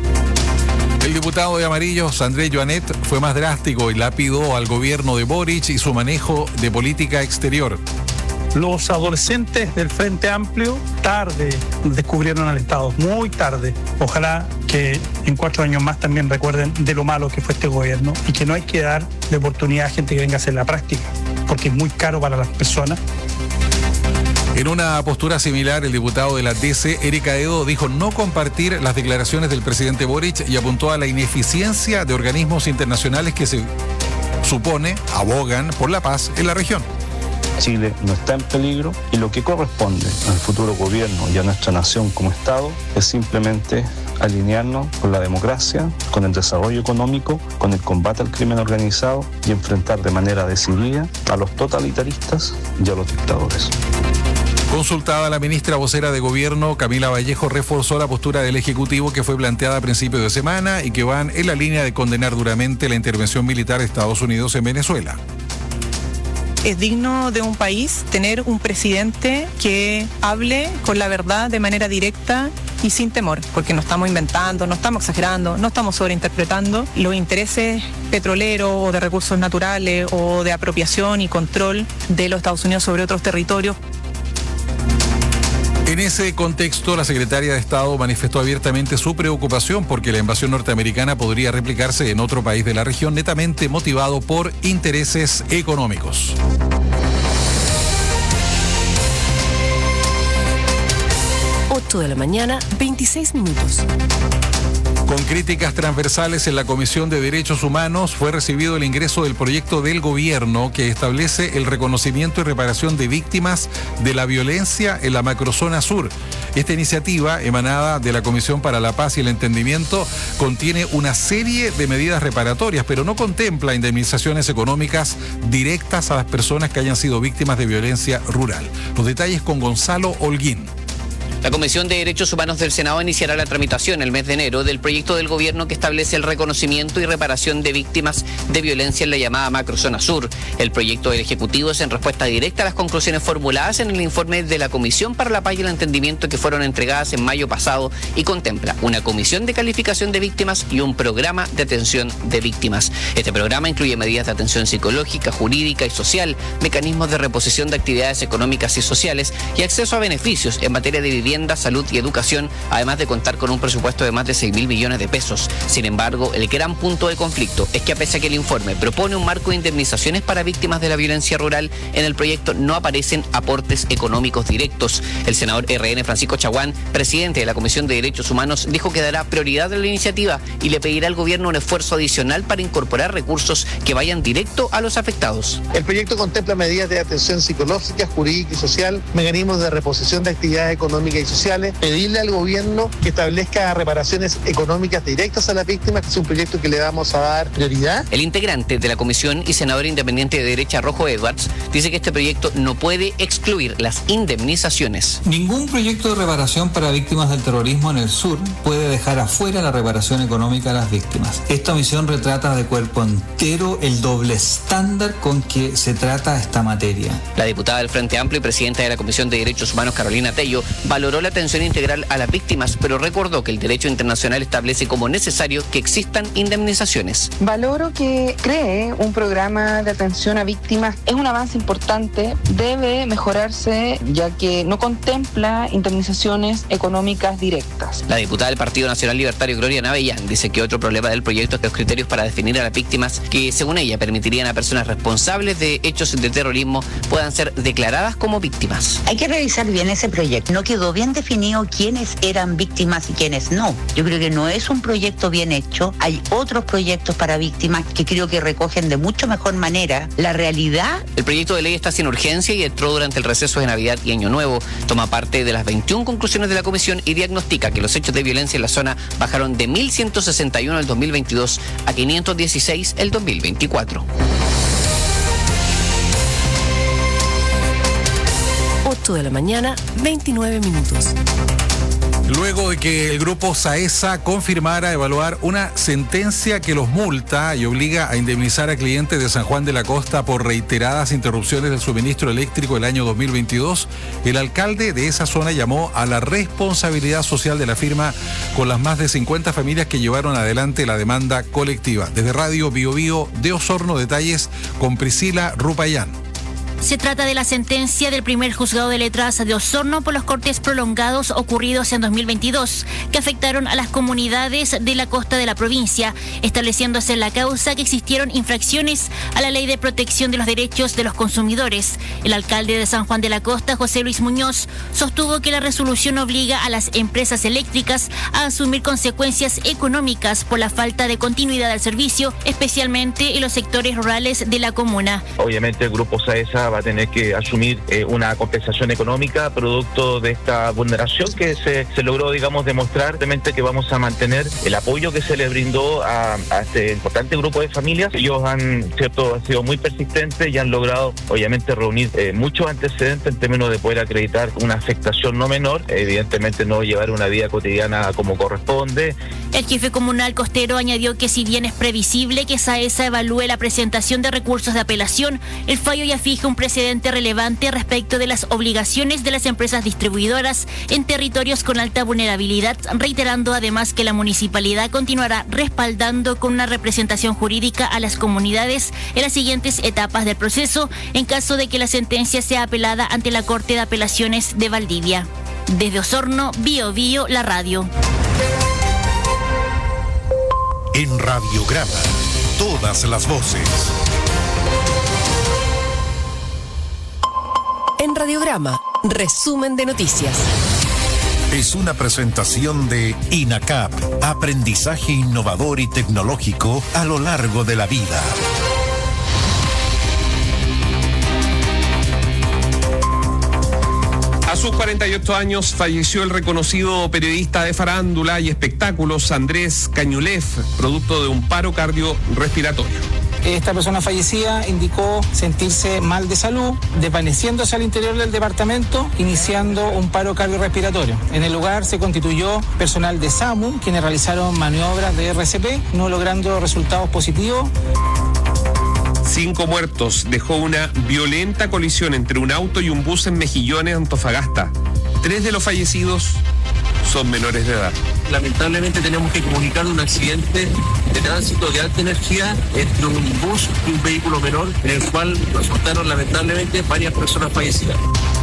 El diputado de Amarillos, Andrés Joanet, fue más drástico y lapidó al gobierno de Boric y su manejo de política exterior. Los adolescentes del Frente Amplio tarde descubrieron al Estado, muy tarde. Ojalá que en cuatro años más también recuerden de lo malo que fue este gobierno y que no hay que dar de oportunidad a gente que venga a hacer la práctica, porque es muy caro para las personas. En una postura similar, el diputado de la D C, Eric Aedo, dijo no compartir las declaraciones del presidente Boric y apuntó a la ineficiencia de organismos internacionales que se supone abogan por la paz en la región. Chile no está en peligro y lo que corresponde al futuro gobierno y a nuestra nación como Estado es simplemente alinearnos con la democracia, con el desarrollo económico, con el combate al crimen organizado y enfrentar de manera decidida a los totalitaristas y a los dictadores. Consultada, la ministra vocera de Gobierno, Camila Vallejo, reforzó la postura del Ejecutivo que fue planteada a principios de semana y que van en la línea de condenar duramente la intervención militar de Estados Unidos en Venezuela. Es digno de un país tener un presidente que hable con la verdad de manera directa y sin temor, porque no estamos inventando, no estamos exagerando, no estamos sobreinterpretando los intereses petroleros o de recursos naturales o de apropiación y control de los Estados Unidos sobre otros territorios. En ese contexto, la secretaria de Estado manifestó abiertamente su preocupación porque la invasión norteamericana podría replicarse en otro país de la región netamente motivado por intereses económicos. ocho de la mañana, veintiséis minutos. Con críticas transversales en la Comisión de Derechos Humanos fue recibido el ingreso del proyecto del gobierno que establece el reconocimiento y reparación de víctimas de la violencia en la macrozona sur. Esta iniciativa, emanada de la Comisión para la Paz y el Entendimiento, contiene una serie de medidas reparatorias, pero no contempla indemnizaciones económicas directas a las personas que hayan sido víctimas de violencia rural. Los detalles con Gonzalo Holguín. La Comisión de Derechos Humanos del Senado iniciará la tramitación el mes de enero del proyecto del gobierno que establece el reconocimiento y reparación de víctimas de violencia en la llamada macrozona sur. El proyecto del Ejecutivo es en respuesta directa a las conclusiones formuladas en el informe de la Comisión para la Paz y el Entendimiento que fueron entregadas en mayo pasado y contempla una comisión de calificación de víctimas y un programa de atención de víctimas. Este programa incluye medidas de atención psicológica, jurídica y social, mecanismos de reposición de actividades económicas y sociales y acceso a beneficios en materia de vivienda, salud y educación, además de contar con un presupuesto de más de seis mil millones de pesos. Sin embargo, el gran punto de conflicto es que a pesar que el informe propone un marco de indemnizaciones para víctimas de la violencia rural, en el proyecto no aparecen aportes económicos directos. El senador R N Francisco Chaguán, presidente de la Comisión de Derechos Humanos, dijo que dará prioridad a la iniciativa y le pedirá al gobierno un esfuerzo adicional para incorporar recursos que vayan directo a los afectados. El proyecto contempla medidas de atención psicológica, jurídica y social, mecanismos de reposición de actividades económicas y sociales, pedirle al gobierno que establezca reparaciones económicas directas a las víctimas, que es un proyecto que le vamos a dar prioridad. El integrante de la comisión y senador independiente de derecha, Rojo Edwards, dice que este proyecto no puede excluir las indemnizaciones. Ningún proyecto de reparación para víctimas del terrorismo en el sur puede dejar afuera la reparación económica a las víctimas. Esta misión retrata de cuerpo entero el doble estándar con que se trata esta materia. La diputada del Frente Amplio y presidenta de la Comisión de Derechos Humanos, Carolina Tello, valoró la atención integral a las víctimas, pero recordó que el derecho internacional establece como necesario que existan indemnizaciones. Valoro que cree un programa de atención a víctimas. Es un avance importante, debe mejorarse ya que no contempla indemnizaciones económicas directas. La diputada del Partido Nacional Libertario, Gloria Navellán, dice que otro problema del proyecto es que los criterios para definir a las víctimas, que según ella permitirían a personas responsables de hechos de terrorismo, puedan ser declaradas como víctimas. Hay que revisar bien ese proyecto. No quedó bien bien definido quiénes eran víctimas y quiénes no. Yo creo que no es un proyecto bien hecho. Hay otros proyectos para víctimas que creo que recogen de mucho mejor manera la realidad. El proyecto de ley está sin urgencia y entró durante el receso de Navidad y Año Nuevo. Toma parte de las veintiuna conclusiones de la comisión y diagnostica que los hechos de violencia en la zona bajaron de mil ciento sesenta y uno el dos mil veintidós a quinientos dieciséis el dos mil veinticuatro. ocho de la mañana, veintinueve minutos. Luego de que el grupo SAESA confirmara evaluar una sentencia que los multa y obliga a indemnizar a clientes de San Juan de la Costa por reiteradas interrupciones del suministro eléctrico el año dos mil veintidós, el alcalde de esa zona llamó a la responsabilidad social de la firma con las más de cincuenta familias que llevaron adelante la demanda colectiva. Desde Radio Bio Bio de Osorno, detalles con Priscila Rupayán. Se trata de la sentencia del primer juzgado de letras de Osorno por los cortes prolongados ocurridos en dos mil veintidós, que afectaron a las comunidades de la costa de la provincia, estableciéndose en la causa que existieron infracciones a la Ley de Protección de los Derechos de los Consumidores. El alcalde de San Juan de la Costa, José Luis Muñoz, sostuvo que la resolución obliga a las empresas eléctricas a asumir consecuencias económicas por la falta de continuidad del servicio, especialmente en los sectores rurales de la comuna. Obviamente el grupo SAESA va a tener que asumir eh, una compensación económica producto de esta vulneración que se, se logró, digamos, demostrar realmente que vamos a mantener el apoyo que se le brindó a, a este importante grupo de familias. Ellos han, cierto, han sido muy persistentes y han logrado, obviamente, reunir eh, muchos antecedentes en términos de poder acreditar una afectación no menor, evidentemente no llevar una vida cotidiana como corresponde. El jefe comunal costero añadió que si bien es previsible que SAESA evalúe la presentación de recursos de apelación, el fallo ya fija un precedente relevante respecto de las obligaciones de las empresas distribuidoras en territorios con alta vulnerabilidad, reiterando además que la municipalidad continuará respaldando con una representación jurídica a las comunidades en las siguientes etapas del proceso en caso de que la sentencia sea apelada ante la Corte de Apelaciones de Valdivia. Desde Osorno, Bio Bio, la radio. En Radiograma, todas las voces. En Radiograma, resumen de noticias. Es una presentación de INACAP, aprendizaje innovador y tecnológico a lo largo de la vida. A sus cuarenta y ocho años falleció el reconocido periodista de farándula y espectáculos Andrés Cañulef, producto de un paro cardiorrespiratorio. Esta persona fallecida indicó sentirse mal de salud, desvaneciéndose al interior del departamento, iniciando un paro cardiorrespiratorio. En el lugar se constituyó personal de SAMU, quienes realizaron maniobras de R C P, no logrando resultados positivos. Cinco muertos dejó una violenta colisión entre un auto y un bus en Mejillones, Antofagasta. Tres de los fallecidos son menores de edad. Lamentablemente tenemos que comunicar un accidente de tránsito de alta energía entre un bus y un vehículo menor, en el cual resultaron lamentablemente varias personas fallecidas.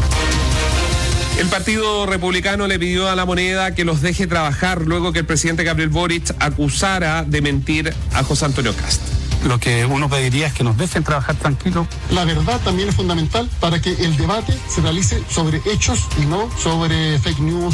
El Partido Republicano le pidió a La Moneda que los deje trabajar luego que el presidente Gabriel Boric acusara de mentir a José Antonio Kast. Lo que uno pediría es que nos dejen trabajar tranquilos. La verdad también es fundamental para que el debate se realice sobre hechos y no sobre fake news.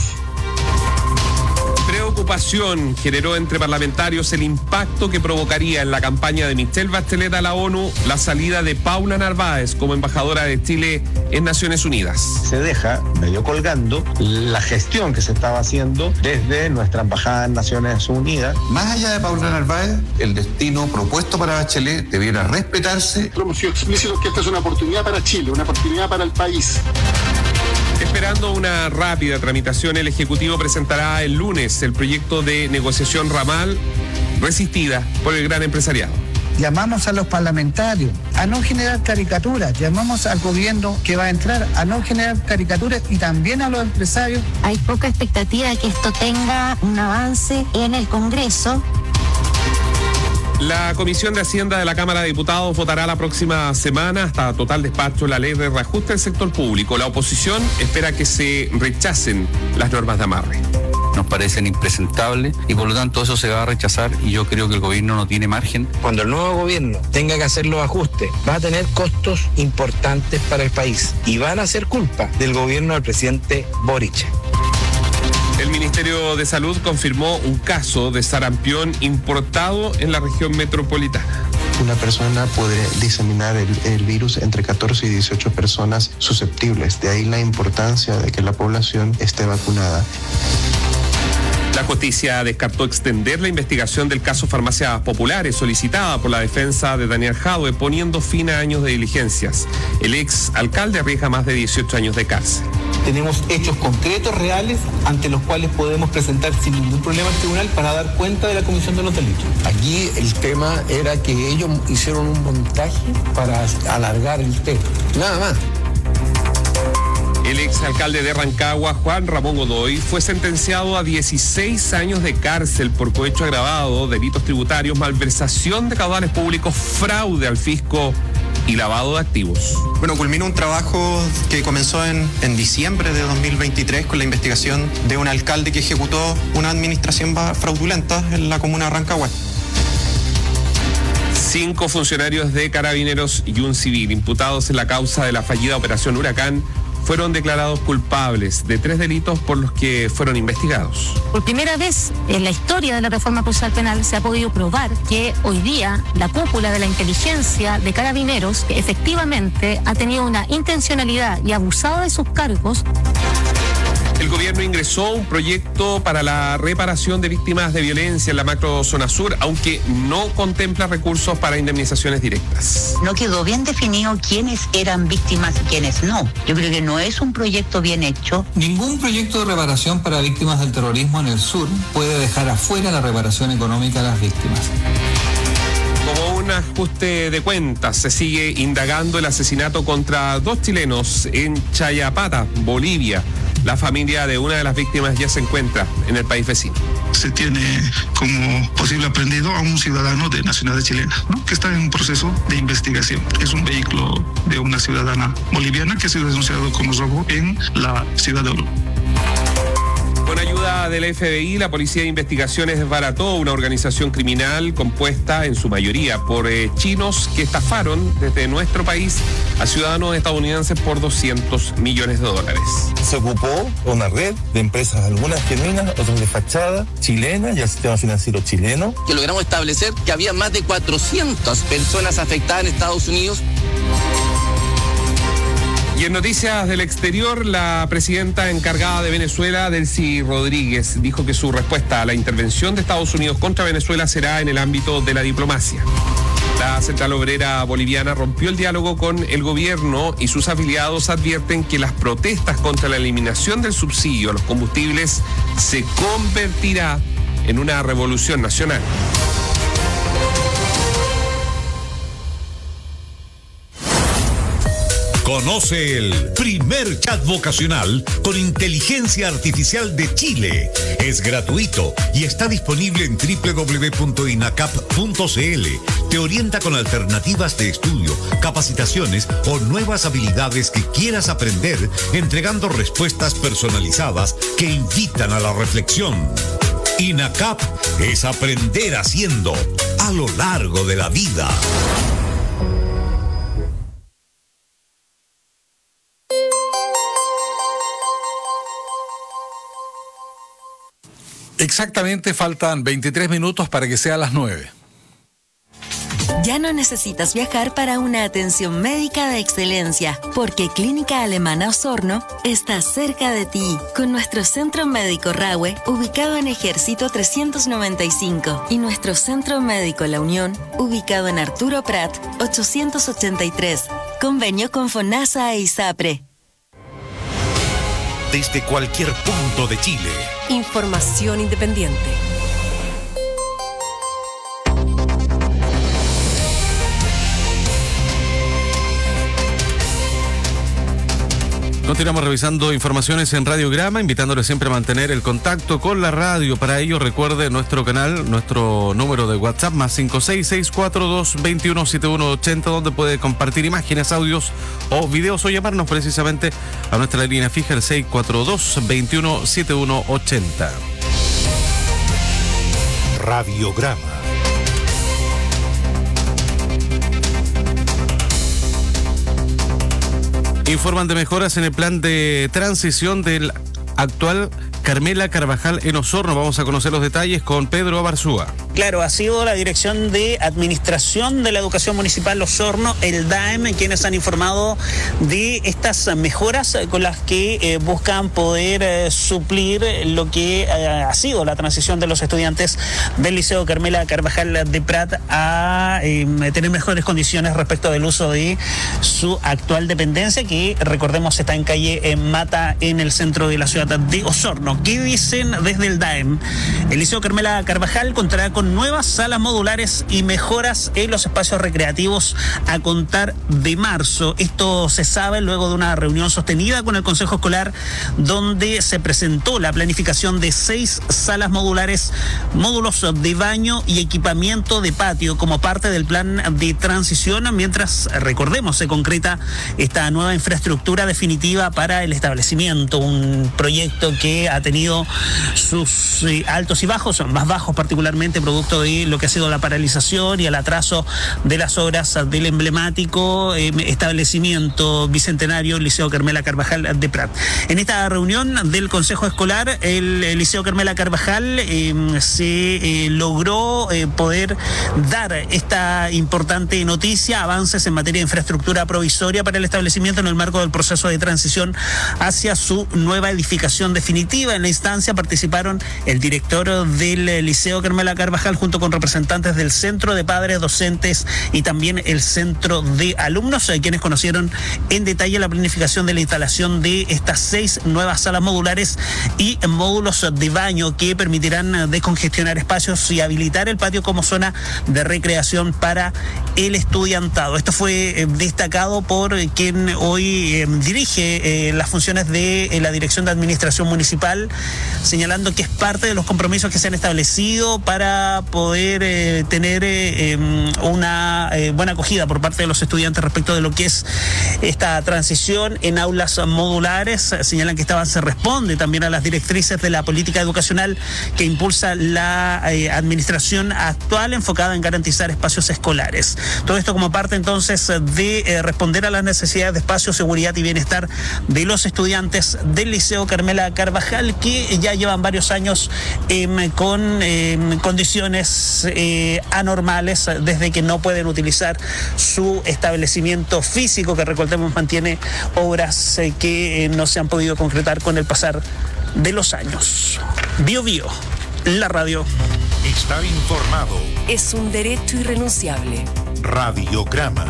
Preocupación generó entre parlamentarios el impacto que provocaría en la campaña de Michelle Bachelet a la ONU la salida de Paula Narváez como embajadora de Chile en Naciones Unidas. Se deja medio colgando la gestión que se estaba haciendo desde nuestra embajada en Naciones Unidas. Más allá de Paula Narváez, el destino propuesto para Bachelet debiera respetarse. Hemos sido explícitos que esta es una oportunidad para Chile, una oportunidad para el país. Esperando una rápida tramitación, el Ejecutivo presentará el lunes el proyecto de negociación ramal resistida por el gran empresariado. Llamamos a los parlamentarios a no generar caricaturas, llamamos al gobierno que va a entrar a no generar caricaturas y también a los empresarios. Hay poca expectativa de que esto tenga un avance en el Congreso. La Comisión de Hacienda de la Cámara de Diputados votará la próxima semana hasta total despacho la ley de reajuste del sector público. La oposición espera que se rechacen las normas de amarre. Nos parecen impresentables y por lo tanto eso se va a rechazar y yo creo que el gobierno no tiene margen. Cuando el nuevo gobierno tenga que hacer los ajustes, va a tener costos importantes para el país y van a ser culpa del gobierno del presidente Boric. El Ministerio de Salud confirmó un caso de sarampión importado en la región metropolitana. Una persona puede diseminar el, el virus entre catorce y dieciocho personas susceptibles. De ahí la importancia de que la población esté vacunada. La justicia descartó extender la investigación del caso Farmacias Populares solicitada por la defensa de Daniel Jadwe, poniendo fin a años de diligencias. El ex alcalde arriesga más de dieciocho años de cárcel. Tenemos hechos concretos, reales, ante los cuales podemos presentar sin ningún problema al tribunal para dar cuenta de la comisión de los delitos. Aquí el tema era que ellos hicieron un montaje para alargar el tema, nada más. El exalcalde de Rancagua, Juan Ramón Godoy, fue sentenciado a dieciséis años de cárcel por cohecho agravado, delitos tributarios, malversación de caudales públicos, fraude al fisco y lavado de activos. Bueno, culminó un trabajo que comenzó en, en diciembre de dos mil veintitrés con la investigación de un alcalde que ejecutó una administración fraudulenta en la comuna de Rancagua. Cinco funcionarios de Carabineros y un civil imputados en la causa de la fallida Operación Huracán fueron declarados culpables de tres delitos por los que fueron investigados. Por primera vez en la historia de la reforma procesal penal se ha podido probar que hoy día la cúpula de la inteligencia de Carabineros efectivamente ha tenido una intencionalidad y abusado de sus cargos. El gobierno ingresó un proyecto para la reparación de víctimas de violencia en la macrozona sur, aunque no contempla recursos para indemnizaciones directas. No quedó bien definido quiénes eran víctimas y quiénes no. Yo creo que no es un proyecto bien hecho. Ningún proyecto de reparación para víctimas del terrorismo en el sur puede dejar afuera la reparación económica a las víctimas. Como un ajuste de cuentas, se sigue indagando el asesinato contra dos chilenos en Chayapata, Bolivia. La familia de una de las víctimas ya se encuentra en el país vecino. Se tiene como posible aprendido a un ciudadano de nacionalidad chilena, ¿no?, que está en un proceso de investigación. Es un vehículo de una ciudadana boliviana que ha sido denunciado como robo en la ciudad de Oruro. Con ayuda del F B I, la Policía de Investigaciones desbarató una organización criminal compuesta en su mayoría por eh, chinos que estafaron desde nuestro país a ciudadanos estadounidenses por doscientos millones de dólares. Se ocupó una red de empresas, algunas genuinas, otras de fachada, chilenas y el sistema financiero chileno. Que logramos establecer que había más de cuatrocientas personas afectadas en Estados Unidos. Y en noticias del exterior, la presidenta encargada de Venezuela, Delcy Rodríguez, dijo que su respuesta a la intervención de Estados Unidos contra Venezuela será en el ámbito de la diplomacia. La Central Obrera Boliviana rompió el diálogo con el gobierno y sus afiliados advierten que las protestas contra la eliminación del subsidio a los combustibles se convertirá en una revolución nacional. Conoce el primer chat vocacional con inteligencia artificial de Chile. Es gratuito y está disponible en doble u doble u doble u punto inacap punto c l. Te orienta con alternativas de estudio, capacitaciones o nuevas habilidades que quieras aprender, entregando respuestas personalizadas que invitan a la reflexión. INACAP es aprender haciendo a lo largo de la vida. Exactamente, faltan veintitrés minutos para que sea las nueve. Ya no necesitas viajar para una atención médica de excelencia, porque Clínica Alemana Osorno está cerca de ti, con nuestro Centro Médico Rahue, ubicado en Ejército trescientos noventa y cinco, y nuestro Centro Médico La Unión, ubicado en Arturo Prat ochocientos ochenta y tres. Convenio con FONASA e ISAPRE. Desde cualquier punto de Chile. Información independiente. Continuamos revisando informaciones en Radiograma, invitándole siempre a mantener el contacto con la radio. Para ello, recuerde nuestro canal, nuestro número de WhatsApp, más cinco seis seis cuatro dos dos uno siete uno ocho cero, donde puede compartir imágenes, audios o videos o llamarnos precisamente a nuestra línea fija, el seis cuatro dos dos uno siete uno ocho cero. Radiograma. Informan de mejoras en el plan de transición del actual Carmela Carvajal en Osorno. Vamos a conocer los detalles con Pedro Abarzúa. Claro, ha sido la Dirección de Administración de la Educación Municipal Osorno, el D A E M, quienes han informado de estas mejoras con las que eh, buscan poder eh, suplir lo que eh, ha sido la transición de los estudiantes del Liceo Carmela Carvajal de Prat a eh, tener mejores condiciones respecto del uso de su actual dependencia, que recordemos está en calle eh, Mata, en el centro de la ciudad de Osorno. ¿Qué dicen desde el D A E M? El Liceo Carmela Carvajal contará con nuevas salas modulares y mejoras en los espacios recreativos a contar de marzo. Esto se sabe luego de una reunión sostenida con el Consejo Escolar, donde se presentó la planificación de seis salas modulares, módulos de baño y equipamiento de patio como parte del plan de transición, mientras, recordemos, se concreta esta nueva infraestructura definitiva para el establecimiento, un proyecto que ha tenido sus eh, altos y bajos, más bajos particularmente producto de lo que ha sido la paralización y el atraso de las obras del emblemático eh, establecimiento bicentenario Liceo Carmela Carvajal de Prat. En esta reunión del Consejo Escolar, el, el Liceo Carmela Carvajal eh, se eh, logró eh, poder dar esta importante noticia, avances en materia de infraestructura provisoria para el establecimiento en el marco del proceso de transición hacia su nueva edificación definitiva. En la instancia participaron el director del Liceo Carmela Carvajal junto con representantes del Centro de Padres Docentes y también el Centro de Alumnos, quienes conocieron en detalle la planificación de la instalación de estas seis nuevas salas modulares y módulos de baño que permitirán descongestionar espacios y habilitar el patio como zona de recreación para el estudiantado. Esto fue eh, destacado por eh, quien hoy eh, dirige eh, las funciones de eh, la Dirección de Administración Municipal, señalando que es parte de los compromisos que se han establecido para poder eh, tener eh, una eh, buena acogida por parte de los estudiantes respecto de lo que es esta transición en aulas modulares. Señalan que esta avance responde también a las directrices de la política educacional que impulsa la eh, administración actual, enfocada en garantizar espacios escolares. Todo esto como parte entonces de eh, responder a las necesidades de espacio, seguridad y bienestar de los estudiantes del Liceo Carmela Carvajal, que ya llevan varios años eh, con eh, condiciones eh, anormales desde que no pueden utilizar su establecimiento físico, que recordemos mantiene obras eh, que eh, no se han podido concretar con el pasar de los años. Bio Bio, la radio. Estar informado es un derecho irrenunciable. Radiograma.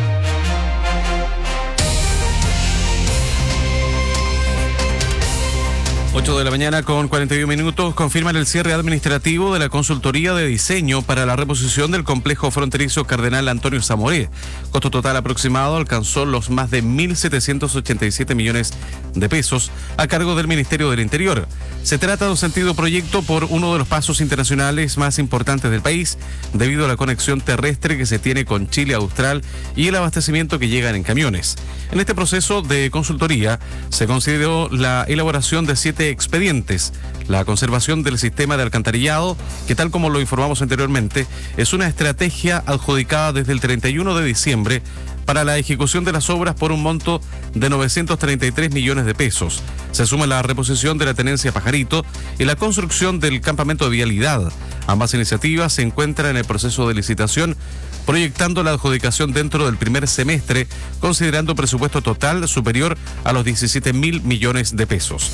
ocho de la mañana con cuarenta y uno minutos. Confirman el cierre administrativo de la consultoría de diseño para la reposición del complejo fronterizo Cardenal Antonio Zamoré. Costo total aproximado alcanzó los más de mil setecientos ochenta y siete millones de pesos a cargo del Ministerio del Interior. Se trata de un sentido proyecto por uno de los pasos internacionales más importantes del país, debido a la conexión terrestre que se tiene con Chile Austral y el abastecimiento que llegan en camiones. En este proceso de consultoría se consideró la elaboración de siete expedientes, la conservación del sistema de alcantarillado, que tal como lo informamos anteriormente, es una estrategia adjudicada desde el treinta y uno de diciembre para la ejecución de las obras por un monto de novecientos treinta y tres millones de pesos. Se suma la reposición de la tenencia Pajarito y la construcción del campamento de vialidad. Ambas iniciativas se encuentran en el proceso de licitación, proyectando la adjudicación dentro del primer semestre, considerando presupuesto total superior a los diecisiete mil millones de pesos.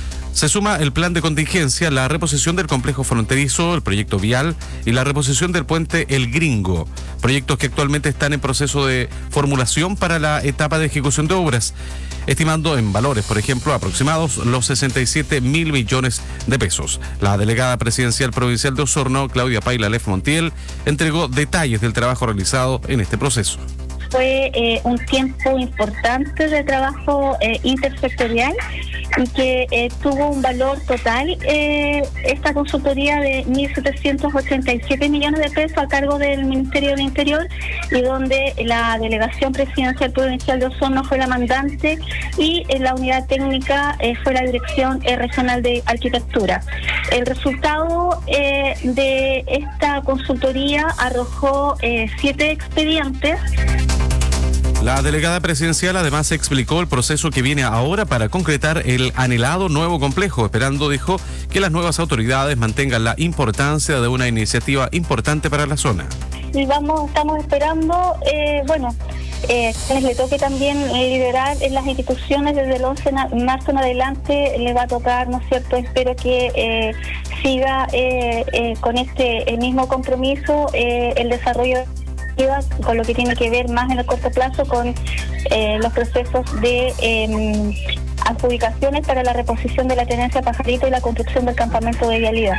Se suma el plan de contingencia, la reposición del complejo fronterizo, el proyecto vial y la reposición del puente El Gringo, proyectos que actualmente están en proceso de formulación para la etapa de ejecución de obras, estimando en valores, por ejemplo, aproximados los sesenta y siete mil millones de pesos. La delegada presidencial provincial de Osorno, Claudia Paila Lef Montiel, entregó detalles del trabajo realizado en este proceso. Fue eh, un tiempo importante de trabajo eh, intersectorial y que eh, tuvo un valor total, eh, esta consultoría de mil setecientos ochenta y siete millones de pesos a cargo del Ministerio del Interior, y donde la Delegación Presidencial Provincial de Osorno fue la mandante y eh, la unidad técnica eh, fue la Dirección eh, Regional de Arquitectura. El resultado eh, de esta consultoría arrojó eh, siete expedientes. La delegada presidencial además explicó el proceso que viene ahora para concretar el anhelado nuevo complejo, esperando, dijo, que las nuevas autoridades mantengan la importancia de una iniciativa importante para la zona. Y vamos, estamos esperando, eh, bueno, eh, les le toque también eh, liderar en las instituciones desde el once de marzo en adelante, le va a tocar, ¿no es cierto? Espero que eh, siga eh, eh, con este el mismo compromiso eh, el desarrollo con lo que tiene que ver más en el corto plazo con eh, los procesos de eh, adjudicaciones para la reposición de la tenencia Pajarito y la construcción del campamento de vialidad.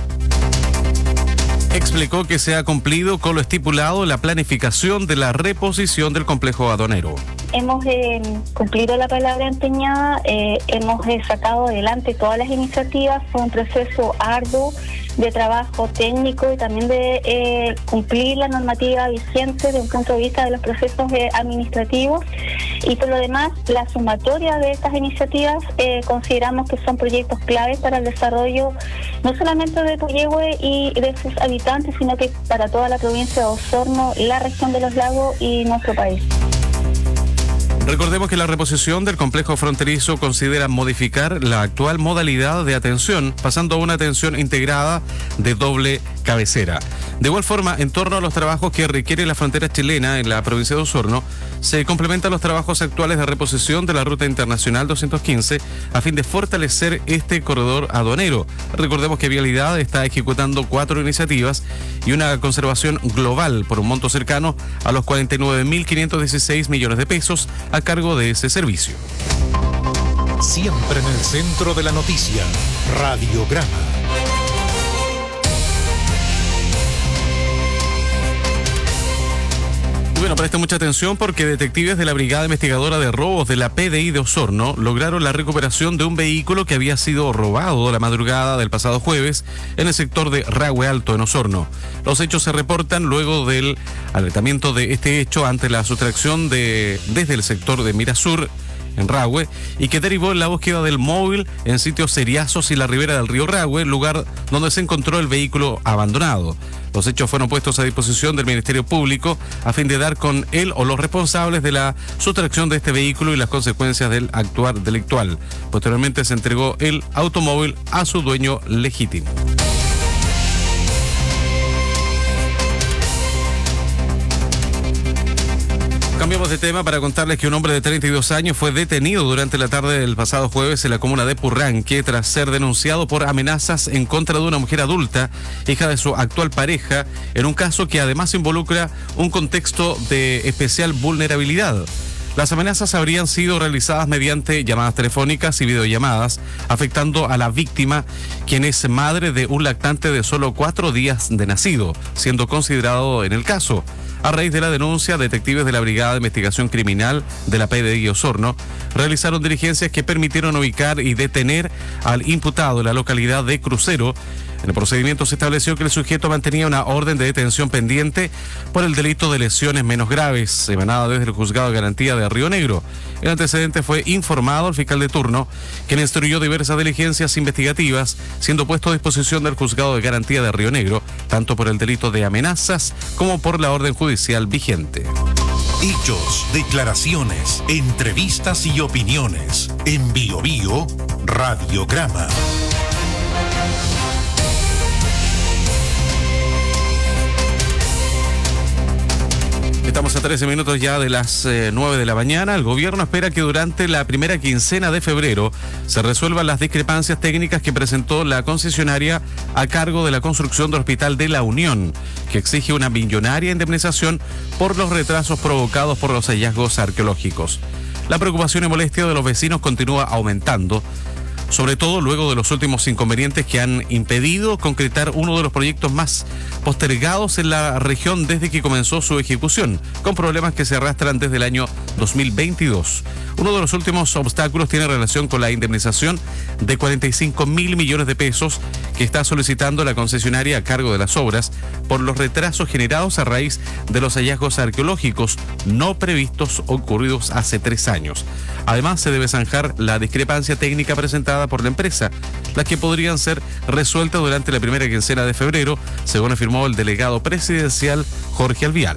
Explicó que se ha cumplido con lo estipulado en la planificación de la reposición del complejo aduanero. Hemos eh, cumplido la palabra empeñada, eh, hemos eh, sacado adelante todas las iniciativas, fue un proceso arduo de trabajo técnico y también de eh, cumplir la normativa vigente desde un punto de vista de los procesos eh, administrativos, y por lo demás la sumatoria de estas iniciativas eh, consideramos que son proyectos claves para el desarrollo no solamente de Puyehue y de sus habitantes, sino que para toda la provincia de Osorno, la región de los lagos y nuestro país. Recordemos que la reposición del complejo fronterizo considera modificar la actual modalidad de atención, pasando a una atención integrada de doble cabecera. De igual forma, en torno a los trabajos que requiere la frontera chilena en la provincia de Osorno, se complementan los trabajos actuales de reposición de la Ruta Internacional doscientos quince a fin de fortalecer este corredor aduanero. Recordemos que Vialidad está ejecutando cuatro iniciativas y una conservación global por un monto cercano a los cuarenta y nueve mil quinientos dieciséis millones de pesos a cargo de ese servicio. Siempre en el centro de la noticia, Radiograma. Y bueno, preste mucha atención porque detectives de la Brigada Investigadora de Robos de la P D I de Osorno lograron la recuperación de un vehículo que había sido robado la madrugada del pasado jueves en el sector de Rahue Alto, en Osorno. Los hechos se reportan luego del alertamiento de este hecho ante la sustracción de desde el sector de Mirasur, en Rahue, y que derivó en la búsqueda del móvil en sitios Seriazos y la ribera del río Rahue, lugar donde se encontró el vehículo abandonado. Los hechos fueron puestos a disposición del Ministerio Público a fin de dar con él o los responsables de la sustracción de este vehículo y las consecuencias del actuar delictual. Posteriormente se entregó el automóvil a su dueño legítimo. Cambiamos de tema para contarles que un hombre de treinta y dos años fue detenido durante la tarde del pasado jueves en la comuna de Purranque tras ser denunciado por amenazas en contra de una mujer adulta, hija de su actual pareja, en un caso que además involucra un contexto de especial vulnerabilidad. Las amenazas habrían sido realizadas mediante llamadas telefónicas y videollamadas, afectando a la víctima, quien es madre de un lactante de solo cuatro días de nacido, siendo considerado en el caso. A raíz de la denuncia, detectives de la Brigada de Investigación Criminal de la P D I Osorno realizaron diligencias que permitieron ubicar y detener al imputado en la localidad de Crucero. En el procedimiento se estableció que el sujeto mantenía una orden de detención pendiente por el delito de lesiones menos graves, emanada desde el Juzgado de Garantía de Río Negro. El antecedente fue informado al fiscal de turno, quien instruyó diversas diligencias investigativas, siendo puesto a disposición del Juzgado de Garantía de Río Negro, tanto por el delito de amenazas como por la orden judicial vigente. Hechos, declaraciones, entrevistas y opiniones. En Bio Bio, Radiograma. Estamos a trece minutos ya de las eh, nueve de la mañana. El gobierno espera que durante la primera quincena de febrero se resuelvan las discrepancias técnicas que presentó la concesionaria a cargo de la construcción del Hospital de la Unión, que exige una millonaria indemnización por los retrasos provocados por los hallazgos arqueológicos. La preocupación y molestia de los vecinos continúa aumentando, sobre todo luego de los últimos inconvenientes que han impedido concretar uno de los proyectos más postergados en la región desde que comenzó su ejecución, con problemas que se arrastran desde el año dos mil veintidós. Uno de los últimos obstáculos tiene relación con la indemnización de cuarenta y cinco mil millones de pesos que está solicitando la concesionaria a cargo de las obras por los retrasos generados a raíz de los hallazgos arqueológicos no previstos ocurridos hace tres años. Además, se debe zanjar la discrepancia técnica presentada por la empresa, las que podrían ser resueltas durante la primera quincena de febrero, según afirmó el delegado presidencial Jorge Alvial.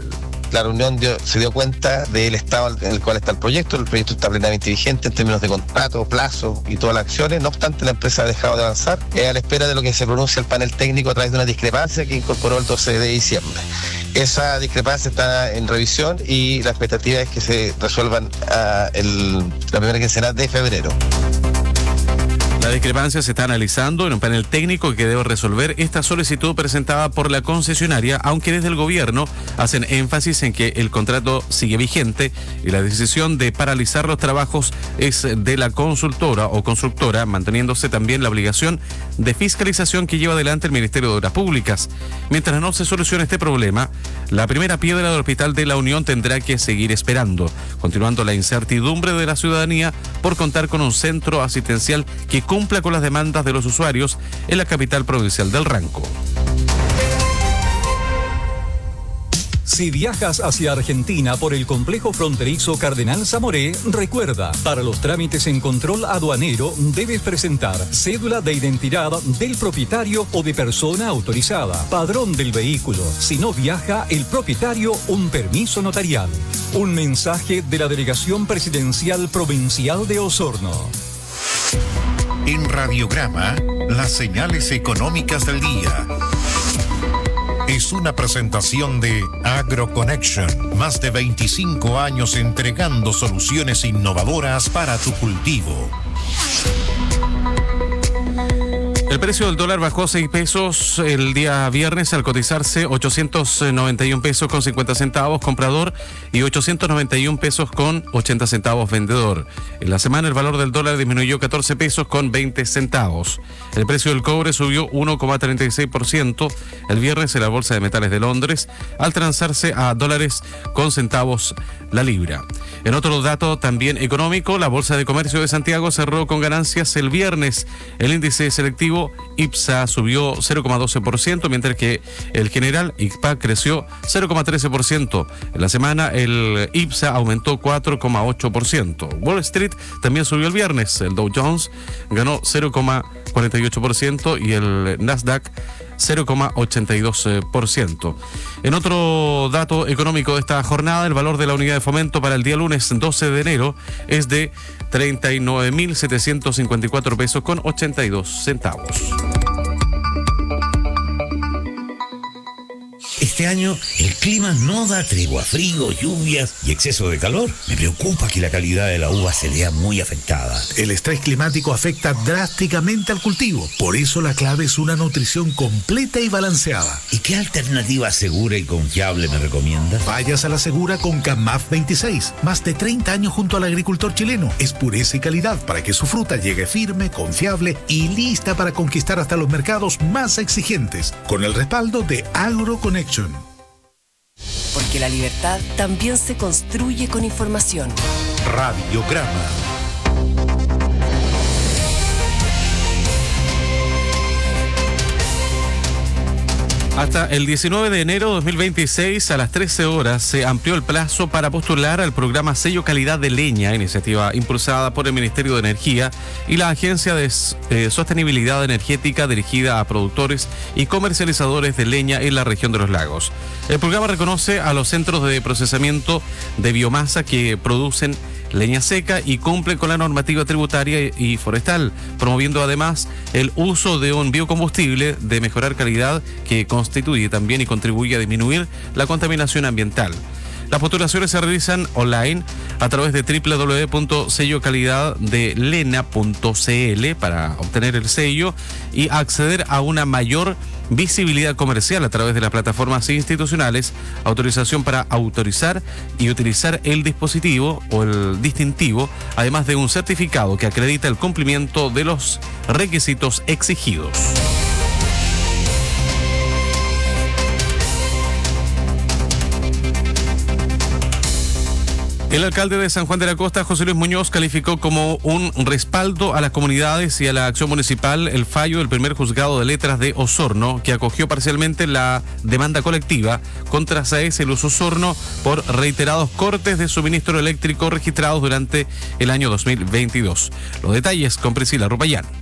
La reunión dio, se dio cuenta del estado en el cual está el proyecto. El proyecto está plenamente vigente en términos de contrato, plazo y todas las acciones. No obstante, la empresa ha dejado de avanzar eh, a la espera de lo que se pronuncia el panel técnico a través de una discrepancia que incorporó el doce de diciembre. Esa discrepancia está en revisión y la expectativa es que se resuelvan uh, el, la primera quincena de febrero. La discrepancia se está analizando en un panel técnico que debe resolver esta solicitud presentada por la concesionaria, aunque desde el gobierno hacen énfasis en que el contrato sigue vigente y la decisión de paralizar los trabajos es de la consultora o constructora, manteniéndose también la obligación de fiscalización que lleva adelante el Ministerio de Obras Públicas. Mientras no se solucione este problema, la primera piedra del Hospital de la Unión tendrá que seguir esperando, continuando la incertidumbre de la ciudadanía por contar con un centro asistencial que cumpla con las demandas de los usuarios en la capital provincial del Ranco. Si viajas hacia Argentina por el complejo fronterizo Cardenal Zamoré, recuerda, para los trámites en control aduanero debes presentar cédula de identidad del propietario o de persona autorizada, padrón del vehículo. Si no viaja el propietario, un permiso notarial. Un mensaje de la Delegación Presidencial Provincial de Osorno. En Radiograma, las señales económicas del día. Es una presentación de AgroConnection, más de veinticinco años entregando soluciones innovadoras para tu cultivo. El precio del dólar bajó seis pesos el día viernes al cotizarse ochocientos noventa y un pesos con cincuenta centavos comprador y ochocientos noventa y un pesos con ochenta centavos vendedor. En la semana el valor del dólar disminuyó catorce pesos con veinte centavos. El precio del cobre subió uno coma treinta y seis por ciento el viernes en la Bolsa de Metales de Londres al transarse a dólares con centavos la libra. En otro dato también económico, la Bolsa de Comercio de Santiago cerró con ganancias el viernes. El índice selectivo IPSA subió cero coma doce por ciento, mientras que el general I C P A creció cero coma trece por ciento. En la semana el IPSA aumentó cuatro coma ocho por ciento. Wall Street también subió el viernes. El Dow Jones ganó cero coma cuarenta y ocho por ciento y el Nasdaq cero coma ochenta y dos por ciento. En otro dato económico de esta jornada, el valor de la unidad de fomento para el día lunes doce de enero es de treinta y nueve mil setecientos cincuenta y cuatro pesos con ochenta y dos centavos. Este año el clima no da tregua, frío, lluvias y exceso de calor. Me preocupa que la calidad de la uva se vea muy afectada. El estrés climático afecta drásticamente al cultivo. Por eso la clave es una nutrición completa y balanceada. ¿Y qué alternativa segura y confiable me recomienda? Vayas a la segura con CAMAF veintiséis. Más de treinta años junto al agricultor chileno. Es pureza y calidad para que su fruta llegue firme, confiable y lista para conquistar hasta los mercados más exigentes. Con el respaldo de AgroConnection. Porque la libertad también se construye con información. Radiograma. Hasta el diecinueve de enero de dos mil veintiséis a las trece horas se amplió el plazo para postular al programa Sello Calidad de Leña, iniciativa impulsada por el Ministerio de Energía y la Agencia de eh, Sostenibilidad Energética dirigida a productores y comercializadores de leña en la región de los lagos. El programa reconoce a los centros de procesamiento de biomasa que producen leña seca y cumple con la normativa tributaria y forestal, promoviendo además el uso de un biocombustible de mejorar calidad que constituye también y contribuye a disminuir la contaminación ambiental. Las postulaciones se realizan online a través de doble u doble u doble u punto sello calidad de lena punto c l para obtener el sello y acceder a una mayor visibilidad comercial a través de las plataformas institucionales, autorización para autorizar y utilizar el dispositivo o el distintivo, además de un certificado que acredita el cumplimiento de los requisitos exigidos. El alcalde de San Juan de la Costa, José Luis Muñoz, calificó como un respaldo a las comunidades y a la acción municipal el fallo del primer juzgado de letras de Osorno, que acogió parcialmente la demanda colectiva contra S A E S Luz Osorno por reiterados cortes de suministro eléctrico registrados durante el año dos mil veintidós. Los detalles con Priscila Rupayán.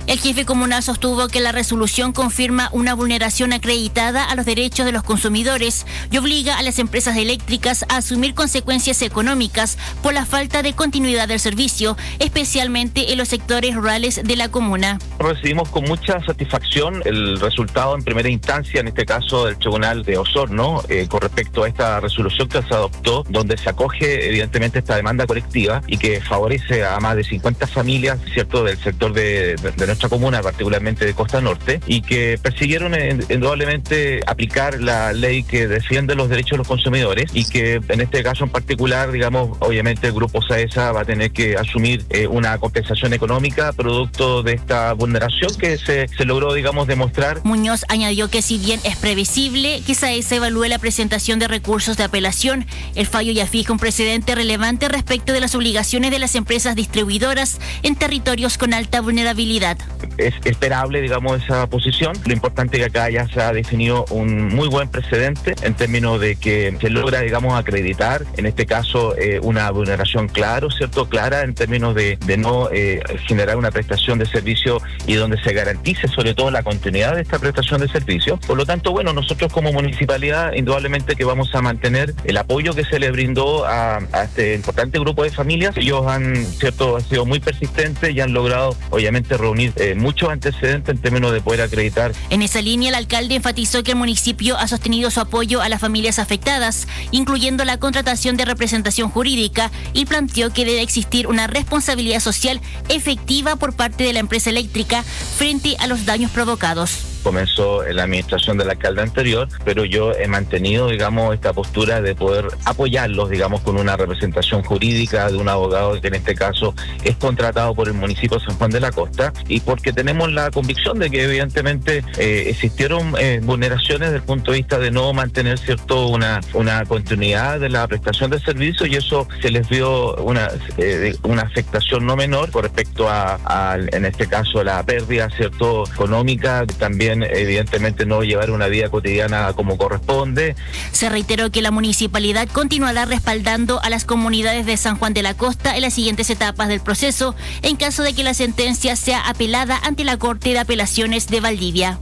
El jefe comunal sostuvo que la resolución confirma una vulneración acreditada a los derechos de los consumidores y obliga a las empresas eléctricas a asumir consecuencias económicas por la falta de continuidad del servicio, especialmente en los sectores rurales de la comuna. Recibimos con mucha satisfacción el resultado en primera instancia, en este caso del Tribunal de Osorno, eh, con respecto a esta resolución que se adoptó, donde se acoge evidentemente esta demanda colectiva y que favorece a más de cincuenta familias, cierto, del sector de, de, de nuestra comuna, particularmente de Costa Norte, y que persiguieron indudablemente aplicar la ley que defiende los derechos de los consumidores y que en este caso en particular, digamos, obviamente el Grupo SAESA va a tener que asumir eh, una compensación económica producto de esta vulneración que se, se logró, digamos, demostrar. Muñoz añadió que si bien es previsible que SAESA evalúe la presentación de recursos de apelación, el fallo ya fija un precedente relevante respecto de las obligaciones de las empresas distribuidoras en territorios con alta vulnerabilidad. Es esperable, digamos, esa posición. Lo importante es que acá ya se ha definido un muy buen precedente en términos de que se logra, digamos, acreditar, en este caso, eh, una vulneración claro, ¿cierto? Clara en términos de, de no eh, generar una prestación de servicio y donde se garantice sobre todo la continuidad de esta prestación de servicio. Por lo tanto, bueno, nosotros como municipalidad, indudablemente que vamos a mantener el apoyo que se le brindó a, a este importante grupo de familias. Ellos han, ¿cierto?, han sido muy persistentes y han logrado, obviamente, reunir eh, muchos antecedentes en términos de poder acreditar. En esa línea, el alcalde enfatizó que el municipio ha sostenido su apoyo a las familias afectadas, incluyendo la contratación de representación jurídica, y planteó que debe existir una responsabilidad social efectiva por parte de la empresa eléctrica frente a los daños provocados. Comenzó en la administración del alcalde anterior, pero yo he mantenido, digamos, esta postura de poder apoyarlos, digamos, con una representación jurídica de un abogado que en este caso es contratado por el municipio de San Juan de la Costa, y porque tenemos la convicción de que evidentemente eh, existieron eh, vulneraciones desde el punto de vista de no mantener, cierto, una, una continuidad de la prestación de servicios, y eso se les dio una, eh, una afectación no menor con respecto a, a, en este caso, la pérdida, cierto, económica, también evidentemente no llevar una vida cotidiana como corresponde. Se reiteró que la municipalidad continuará respaldando a las comunidades de San Juan de la Costa en las siguientes etapas del proceso, en caso de que la sentencia sea apelada ante la Corte de Apelaciones de Valdivia.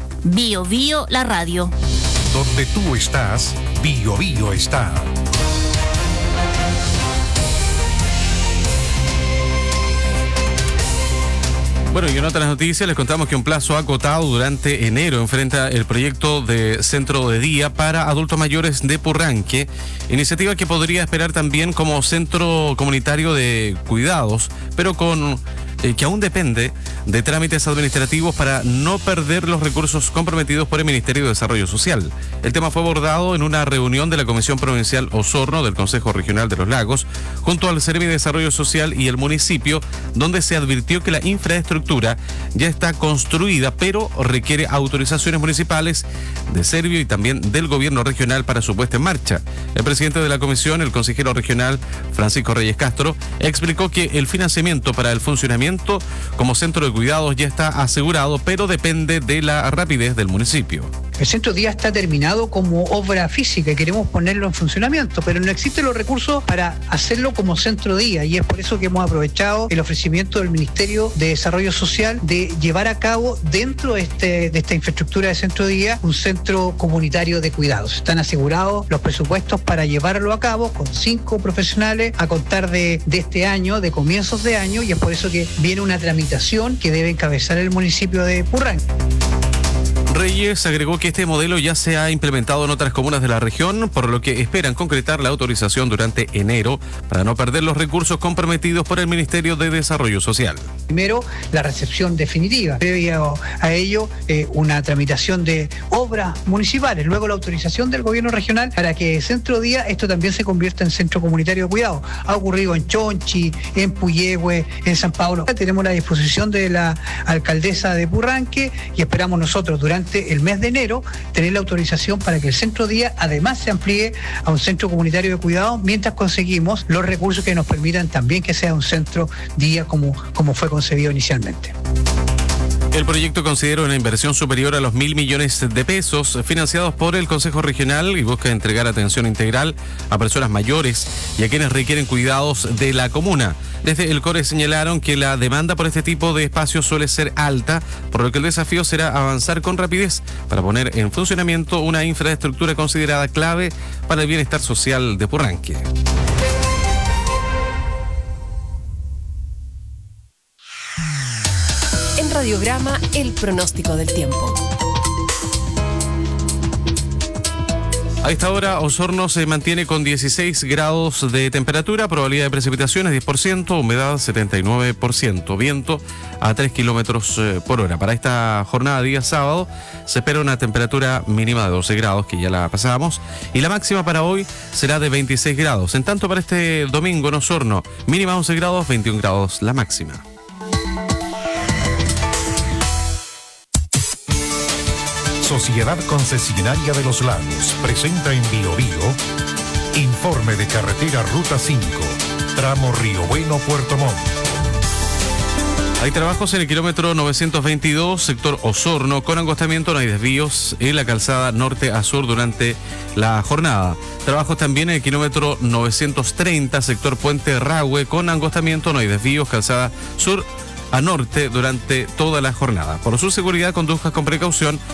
Bio Bio, la radio. Donde tú estás, Bio Bio está. Bueno, y en otras noticias les contamos que un plazo acotado durante enero enfrenta el proyecto de centro de día para adultos mayores de Purranque, iniciativa que podría esperar también como centro comunitario de cuidados, pero con eh, que aún depende de trámites administrativos para no perder los recursos comprometidos por el Ministerio de Desarrollo Social. El tema fue abordado en una reunión de la Comisión Provincial Osorno del Consejo Regional de los Lagos, junto al Servicio de Desarrollo Social y el municipio, donde se advirtió que la infraestructura ya está construida, pero requiere autorizaciones municipales de Servio y también del gobierno regional para su puesta en marcha. El presidente de la comisión, el consejero regional Francisco Reyes Castro, explicó que el financiamiento para el funcionamiento como centro de cuidados ya está asegurado, pero depende de la rapidez del municipio. El centro día está terminado como obra física y queremos ponerlo en funcionamiento, pero no existen los recursos para hacerlo como centro día, y es por eso que hemos aprovechado el ofrecimiento del Ministerio de Desarrollo Social de llevar a cabo dentro de, este, de esta infraestructura de centro día un centro comunitario de cuidados. Están asegurados los presupuestos para llevarlo a cabo con cinco profesionales a contar de, de este año, de comienzos de año, y es por eso que viene una tramitación que debe encabezar el municipio de Purranque. Reyes agregó que este modelo ya se ha implementado en otras comunas de la región, por lo que esperan concretar la autorización durante enero para no perder los recursos comprometidos por el Ministerio de Desarrollo Social. Primero, la recepción definitiva, previo a ello eh, una tramitación de obras municipales, luego la autorización del gobierno regional para que Centro Día esto también se convierta en centro comunitario de cuidado. Ha ocurrido en Chonchi, en Puyehue, en San Pablo. Tenemos la disposición de la alcaldesa de Purranque y esperamos nosotros durante el mes de enero tener la autorización para que el Centro Día además se amplíe a un centro comunitario de cuidado, mientras conseguimos los recursos que nos permitan también que sea un centro día como, como fue concebido inicialmente. El proyecto considera una inversión superior a los mil millones de pesos financiados por el Consejo Regional y busca entregar atención integral a personas mayores y a quienes requieren cuidados de la comuna. Desde el CORE señalaron que la demanda por este tipo de espacios suele ser alta, por lo que el desafío será avanzar con rapidez para poner en funcionamiento una infraestructura considerada clave para el bienestar social de Purranque. En Radiograma, el pronóstico del tiempo. A esta hora, Osorno se mantiene con dieciséis grados de temperatura, probabilidad de precipitaciones diez por ciento, humedad setenta y nueve por ciento, viento a tres kilómetros por hora. Para esta jornada día sábado se espera una temperatura mínima de doce grados, que ya la pasábamos, y la máxima para hoy será de veintiséis grados. En tanto, para este domingo en Osorno, mínima once grados, veintiún grados la máxima. Sociedad Concesionaria de los Lagos presenta en Bio Bio informe de carretera Ruta cinco, tramo Río Bueno, Puerto Montt. Hay trabajos en el kilómetro novecientos veintidós, sector Osorno, con angostamiento, no hay desvíos en la calzada norte a sur durante la jornada. Trabajos también en el kilómetro novecientos treinta, sector Puente Rahue, con angostamiento, no hay desvíos, calzada sur a norte durante toda la jornada. Por su seguridad, conduzca con precaución